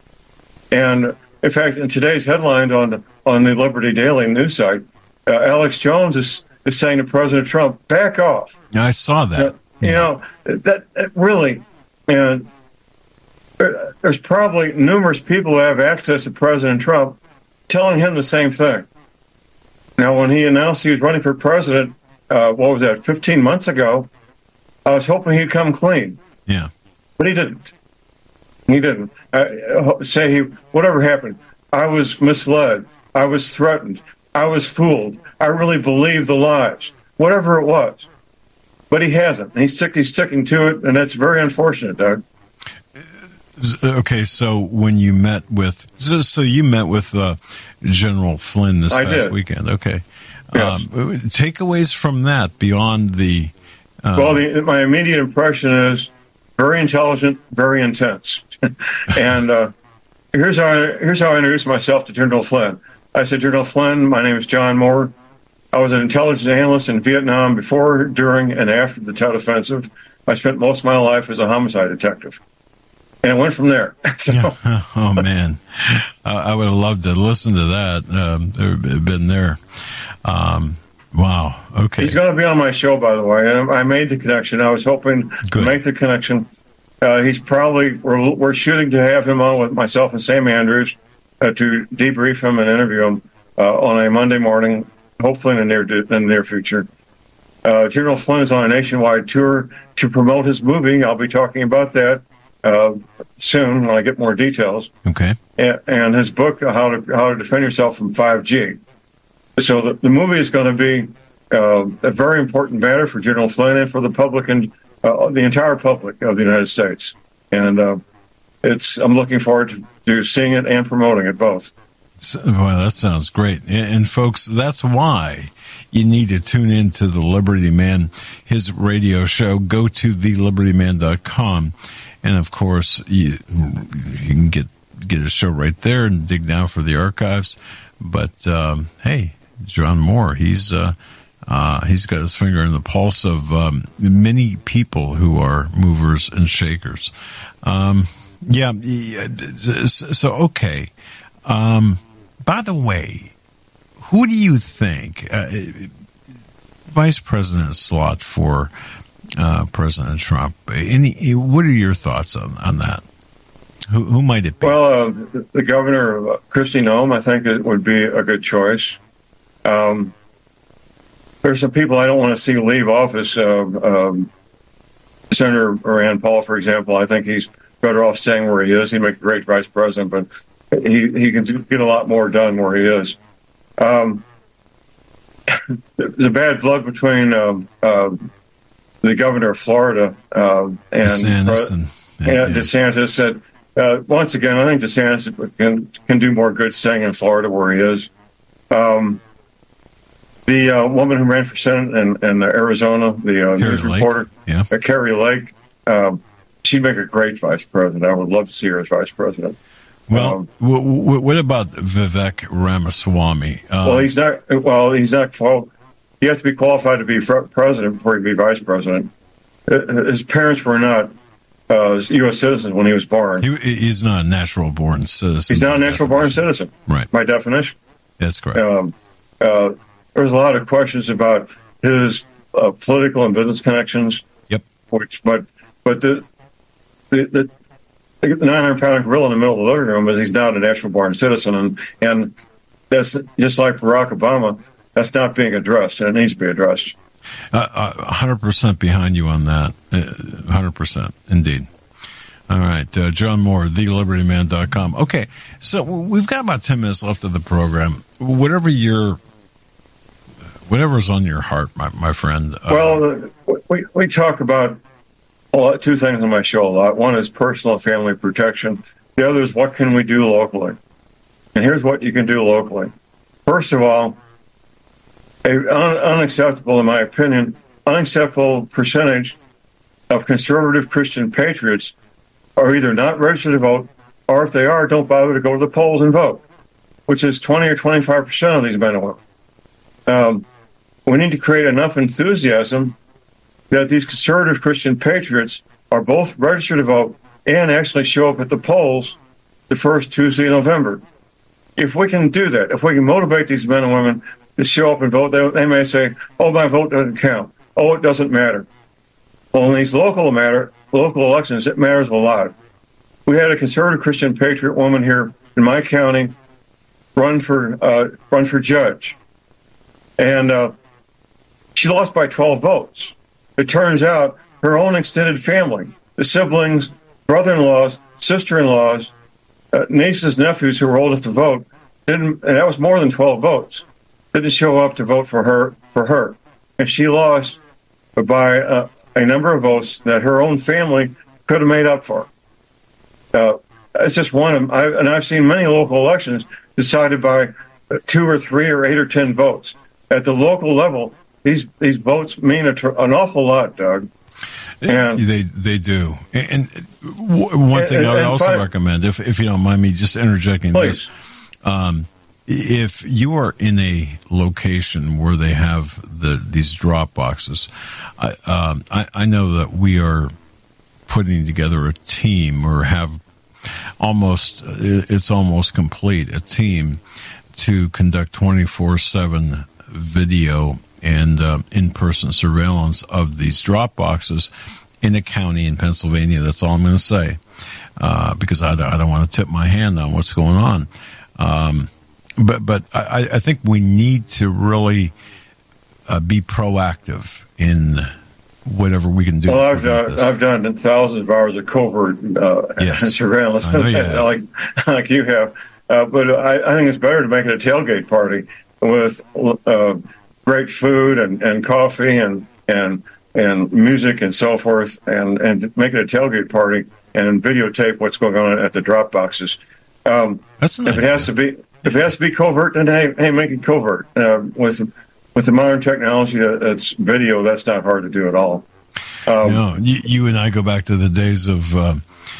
And in fact, in today's headline on the, on the Liberty Daily news site, uh, Alex Jones is, is saying to President Trump, back off. I saw that. Uh, you yeah. know, that, that really, and there, there's probably numerous people who have access to President Trump telling him the same thing. Now, when he announced he was running for president, uh, what was that, fifteen months ago, I was hoping he'd come clean. Yeah. But he didn't. He didn't. Uh, say he, whatever happened, I was misled. I was threatened. I was fooled. I really believed the lies. Whatever it was. but he hasn't. And he's, stick, he's sticking to it, and that's very unfortunate, Doug. Okay, so when you met with, so, so you met with uh, General Flynn this I past did. weekend. Okay. Yes. Um, takeaways from that beyond the... Uh, well, the, my immediate impression is very intelligent, very intense. and uh, here's, how I, here's how I introduced myself to General Flynn. I said, General Flynn, my name is John Moore. I was an intelligence analyst in Vietnam before, during, and after the Tet Offensive. I spent most of my life as a homicide detective. And it went from there. So. Yeah. Oh, man. Uh, I would have loved to listen to that. Um, been there. Um, wow. Okay. He's going to be on my show, by the way. And I made the connection. I was hoping Good. to make the connection. Uh, he's probably, we're, we're shooting to have him on with myself and Sam Andrews uh, to debrief him and interview him uh, on a Monday morning, hopefully in the near, in the near future. Uh, General Flynn is on a nationwide tour to promote his movie. I'll be talking about that uh, soon when I get more details. Okay. And, and his book, How to How to Defend Yourself from five G. So the, the movie is going to be uh, a very important matter for General Flynn and for the public and uh, the entire public of the United States. And uh, it's I'm looking forward to, to seeing it and promoting it both. So, well, that sounds great. And, and folks, that's why you need to tune in to the Liberty Man, his radio show. Go to the liberty man dot com. And of course, you, you can get, get a show right there and dig down for the archives. But, um, hey, John Moore, he's, uh, uh, he's got his finger in the pulse of, um, many people who are movers and shakers. Um, yeah. So, okay. Um, by the way, who do you think, uh, Vice President slot for, uh, President Trump? Any, what are your thoughts on, on that? Who, who might it be? Well, uh, the, the governor, uh, Kristi Noem, I think it would be a good choice. Um, there's some people I don't want to see leave office. Uh, um, Senator Rand Paul, for example, I think he's better off staying where he is. He'd make a great vice president, but he, he can do, get a lot more done where he is. Um, there's a bad blood between uh, uh, the governor of Florida uh, and, DeSantis and, and, and yeah. DeSantis. That uh, once again, I think DeSantis can can do more good staying in Florida where he is. Um, the uh, woman who ran for Senate in, in Arizona, the uh, news Lake. reporter, yeah. uh, Carrie Lake, uh, she'd make a great vice president. I would love to see her as vice president. Well, um, w- w- what about Vivek Ramaswamy? Um, well, he's not. Well, he's not. Well, he has to be qualified to be president before he be vice president. His parents were not uh, U S citizens when he was born. He, he's not a natural-born citizen. He's not a natural-born citizen, right? By definition, that's correct. Um, uh, there's a lot of questions about his uh, political and business connections. Yep. Which, but, but the the. the The nine hundred pound gorilla in the middle of the living room is he's not a natural-born citizen, and and that's just like Barack Obama. That's not being addressed, and it needs to be addressed. Uh, uh, one hundred percent behind you on that. Uh, one hundred percent, indeed. All right, uh, John Moore, the liberty man dot com. Okay, so we've got about ten minutes left of the program. Whatever your, whatever's on your heart, my, my friend. Uh, well, we, we talk about Well, two things on my show a lot. One is personal family protection. The other is what can we do locally? And here's what you can do locally. First of all, a un- unacceptable, in my opinion, unacceptable percentage of conservative Christian patriots are either not registered to vote, or if they are, don't bother to go to the polls and vote, which is twenty or twenty-five percent of these men and women. Um, we need to create enough enthusiasm that these conservative Christian patriots are both registered to vote and actually show up at the polls the first Tuesday in November. If we can do that, if we can motivate these men and women to show up and vote, they, they may say, oh, my vote doesn't count. Oh, it doesn't matter. Well, in these local matter, local elections, it matters a lot. We had a conservative Christian patriot woman here in my county run for uh, run for judge. And uh, she lost by twelve votes. It turns out her own extended family, the siblings, brother-in-laws, sister-in-laws, uh, nieces, nephews who were old enough to vote, didn't, and that was more than twelve votes, didn't show up to vote for her. For her, and she lost by uh, a number of votes that her own family could have made up for. Uh, it's just one of them. I, and I've seen many local elections decided by two or three or eight or ten votes. At the local level, these these votes mean a tr- an awful lot, Doug. And they they do. And, and one thing and, I would also find, recommend, if if you don't mind me just interjecting please. this, um, if you are in a location where they have the these drop boxes, I, um, I, I know that we are putting together a team, or have almost it's almost complete a team to conduct twenty-four seven video and uh, in-person surveillance of these drop boxes in a county in Pennsylvania. That's all I'm going to say, uh, because I, I don't want to tip my hand on what's going on. Um, but but I, I think we need to really uh, be proactive in whatever we can do. Well, I've done this. I've done thousands of hours of covert uh, yes. surveillance, like like you have. Uh, but I, I think it's better to make it a tailgate party with uh, great food and, and coffee and, and and music and so forth, and, and make it a tailgate party and videotape what's going on at the drop boxes. Um, That's if it has to be if it has to be covert, then hey, hey make it covert. Uh, with with the modern technology that's video, that's not hard to do at all. Um, no, you, you and I go back to the days of. Uh,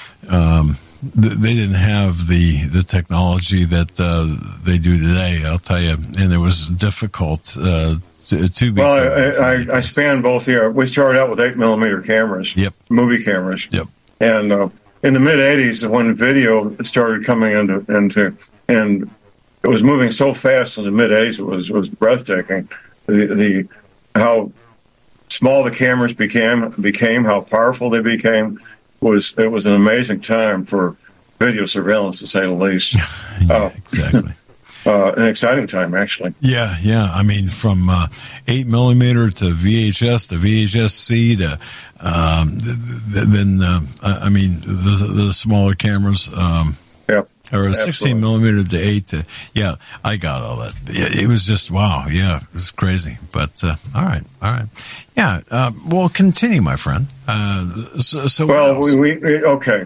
um, They didn't have the, the technology that uh, they do today, I'll tell you, and it was difficult uh, to, to be. Well, I, I, I span both here. We started out with eight millimeter cameras, yep, movie cameras, yep, and uh, in the mid eighties, when video started coming into into, and it was moving so fast in the mid eighties, it was it was breathtaking. The the how small the cameras became became, how powerful they became. Was it was an amazing time for video surveillance, to say the least. yeah, uh, exactly. Uh, an exciting time, actually. Yeah, yeah. I mean, from uh, eight millimeter to V H S to V H S C to um, then uh, I mean the, the smaller cameras. Um, yeah. Or a sixteen millimeter to eight to, yeah, I got all that. It was just, wow, yeah, it was crazy. But, uh, all right, all right. Yeah, uh, well, continue, my friend. Uh, so, so well, we, we, okay.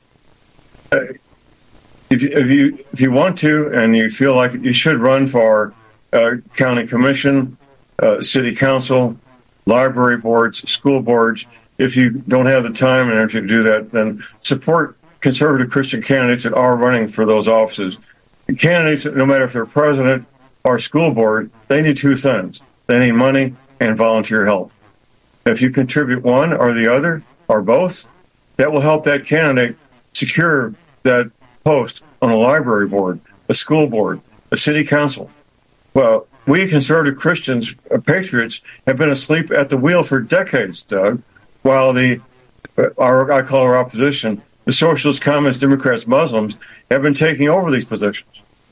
Uh, if, you, if, you, if you want to and you feel like you should run for uh, county commission, uh, city council, library boards, school boards, if you don't have the time and energy to do that, then support conservative Christian candidates that are running for those offices. Candidates, no matter if they're president or school board, they need two things. They need money and volunteer help. If you contribute one or the other or both, that will help that candidate secure that post on a library board, a school board, a city council. Well, we conservative Christians, uh, patriots, have been asleep at the wheel for decades, Doug, while the, uh, our, I call our opposition, the socialists, communists, Democrats, Muslims, have been taking over these positions.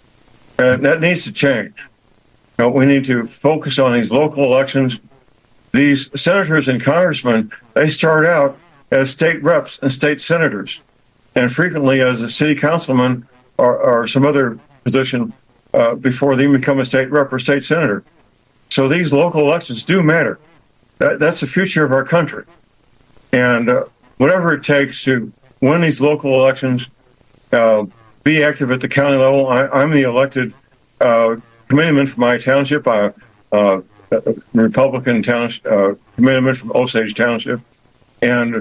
And that needs to change. You know, we need to focus on these local elections. These senators and congressmen, they start out as state reps and state senators, and frequently as a city councilman or, or some other position uh, before they become a state rep or state senator. So these local elections do matter. That, that's the future of our country. And uh, whatever it takes to win these local elections, uh, be active at the county level. I, I'm the elected uh, committeeman for my township, uh, uh, Republican town, uh, committeeman from Osage Township, and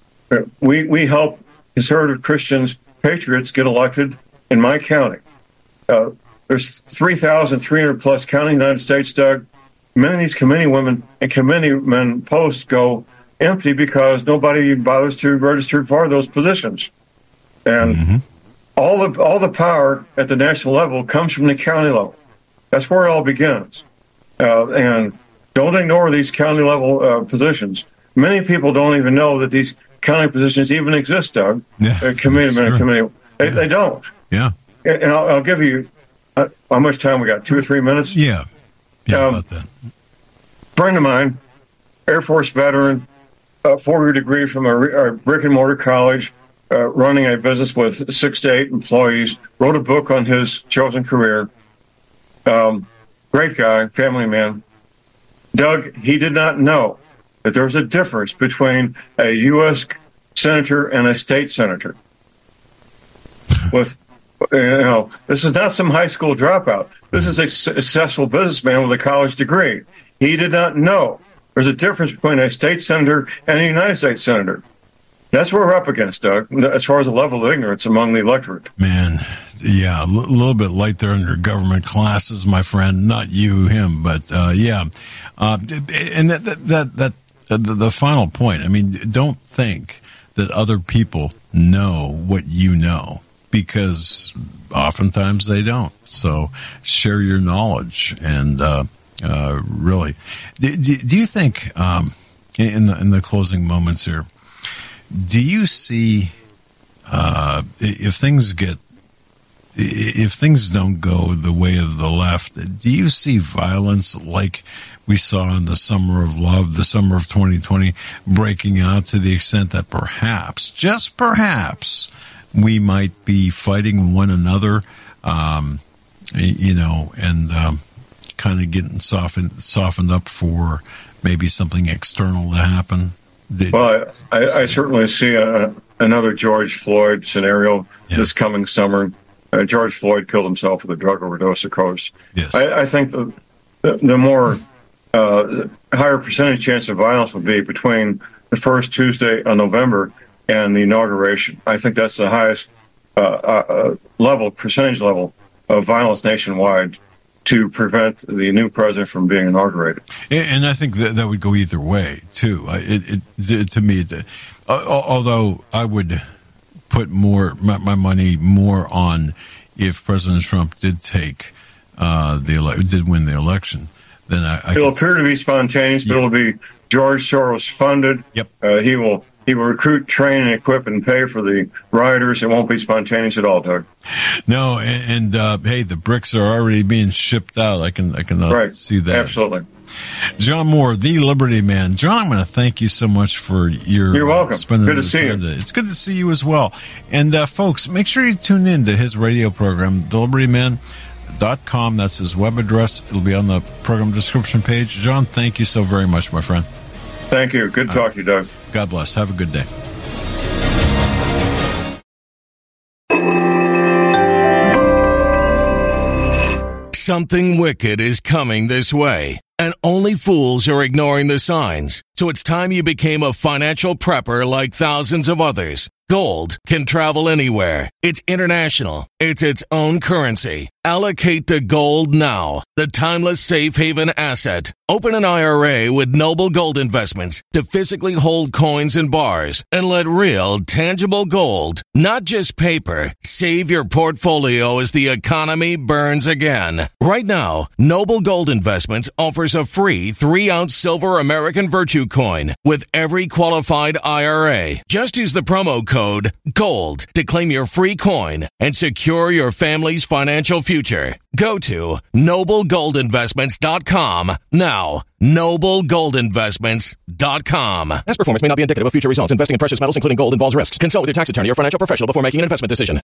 we we help conservative Christians, patriots, get elected in my county. Uh, there's three thousand three hundred plus counties in the United States, Doug. Many of these committee women and committee men posts go empty because nobody bothers to register for those positions. And mm-hmm. all the all the power at the national level comes from the county level. That's where it all begins. Uh, and don't ignore these county level uh, positions. Many people don't even know that these county positions even exist, Doug. Yeah, uh, committee men, committee. They, yeah. they don't. Yeah. And I'll, I'll give you uh, how much time we got? Two or three minutes? Yeah. Yeah, um, about that. Friend of mine, Air Force veteran, a four-year degree from a, a brick-and-mortar college, uh, running a business with six to eight employees, wrote a book on his chosen career. Um, great guy, family man. Doug, he did not know that there's a difference between a U S senator and a state senator. With, you know, this is not some high school dropout. This is a successful businessman with a college degree. He did not know there's a difference between a state senator and a United States senator. That's what we're up against, Doug, as far as the level of ignorance among the electorate. Man, yeah, a l- little bit light there under government classes, my friend. Not you, him, but uh, yeah. Uh, and that that that, that uh, the, the final point. I mean, don't think that other people know what you know, because oftentimes they don't. So share your knowledge, and uh, uh, really, do, do you think um, in the in the closing moments here? Do you see uh, if things get if things don't go the way of the left? Do you see violence like we saw in the summer of love, the summer of twenty twenty, breaking out to the extent that perhaps, just perhaps, we might be fighting one another, um, you know, and um, kind of getting softened softened up for maybe something external to happen? Did, well, I, I certainly see a, another George Floyd scenario yeah. this coming summer. Uh, George Floyd killed himself with a drug overdose, of course. Yes. I, I think the, the, the more uh, higher percentage chance of violence would be between the first Tuesday of November and the inauguration. I think that's the highest uh, uh, level, percentage level of violence nationwide to prevent the new president from being inaugurated. And I think that that would go either way, too. It, it, to me, it, although I would put more my, my money more on if President Trump did take uh, the ele- did win the election, then I, I it'll appear to be spontaneous, but yeah. it'll be George Soros funded. Yep. Uh, he will. He will recruit, train, and equip, and pay for the rioters. It won't be spontaneous at all, Doug. No, and, and uh, hey, the bricks are already being shipped out. I can, I can uh, right. see that. Absolutely. John Moore, the Liberty Man. John, I'm going to thank you so much for your. You're welcome. Spending good to see you. Today. It's good to see you as well. And uh, folks, make sure you tune in to his radio program, the liberty man dot com. That's his web address. It'll be on the program description page. John, thank you so very much, my friend. Thank you. Good to talk to you, Doug. God bless. Have a good day. Something wicked is coming this way, and only fools are ignoring the signs. So it's time you became a financial prepper like thousands of others. Gold can travel anywhere. It's international. It's its own currency. Allocate to gold now, the timeless safe haven asset. Open an I R A with Noble Gold Investments to physically hold coins and bars and let real, tangible gold, not just paper, save your portfolio as the economy burns again. Right now, Noble Gold Investments offers a free three-ounce silver American Virtue coin with every qualified I R A. Just use the promo code GOLD to claim your free coin and secure your family's financial future. Go to noble gold investments dot com now. noble gold investments dot com. Past performance may not be indicative of future results. Investing in precious metals, including gold, involves risks. Consult with your tax attorney or financial professional before making an investment decision.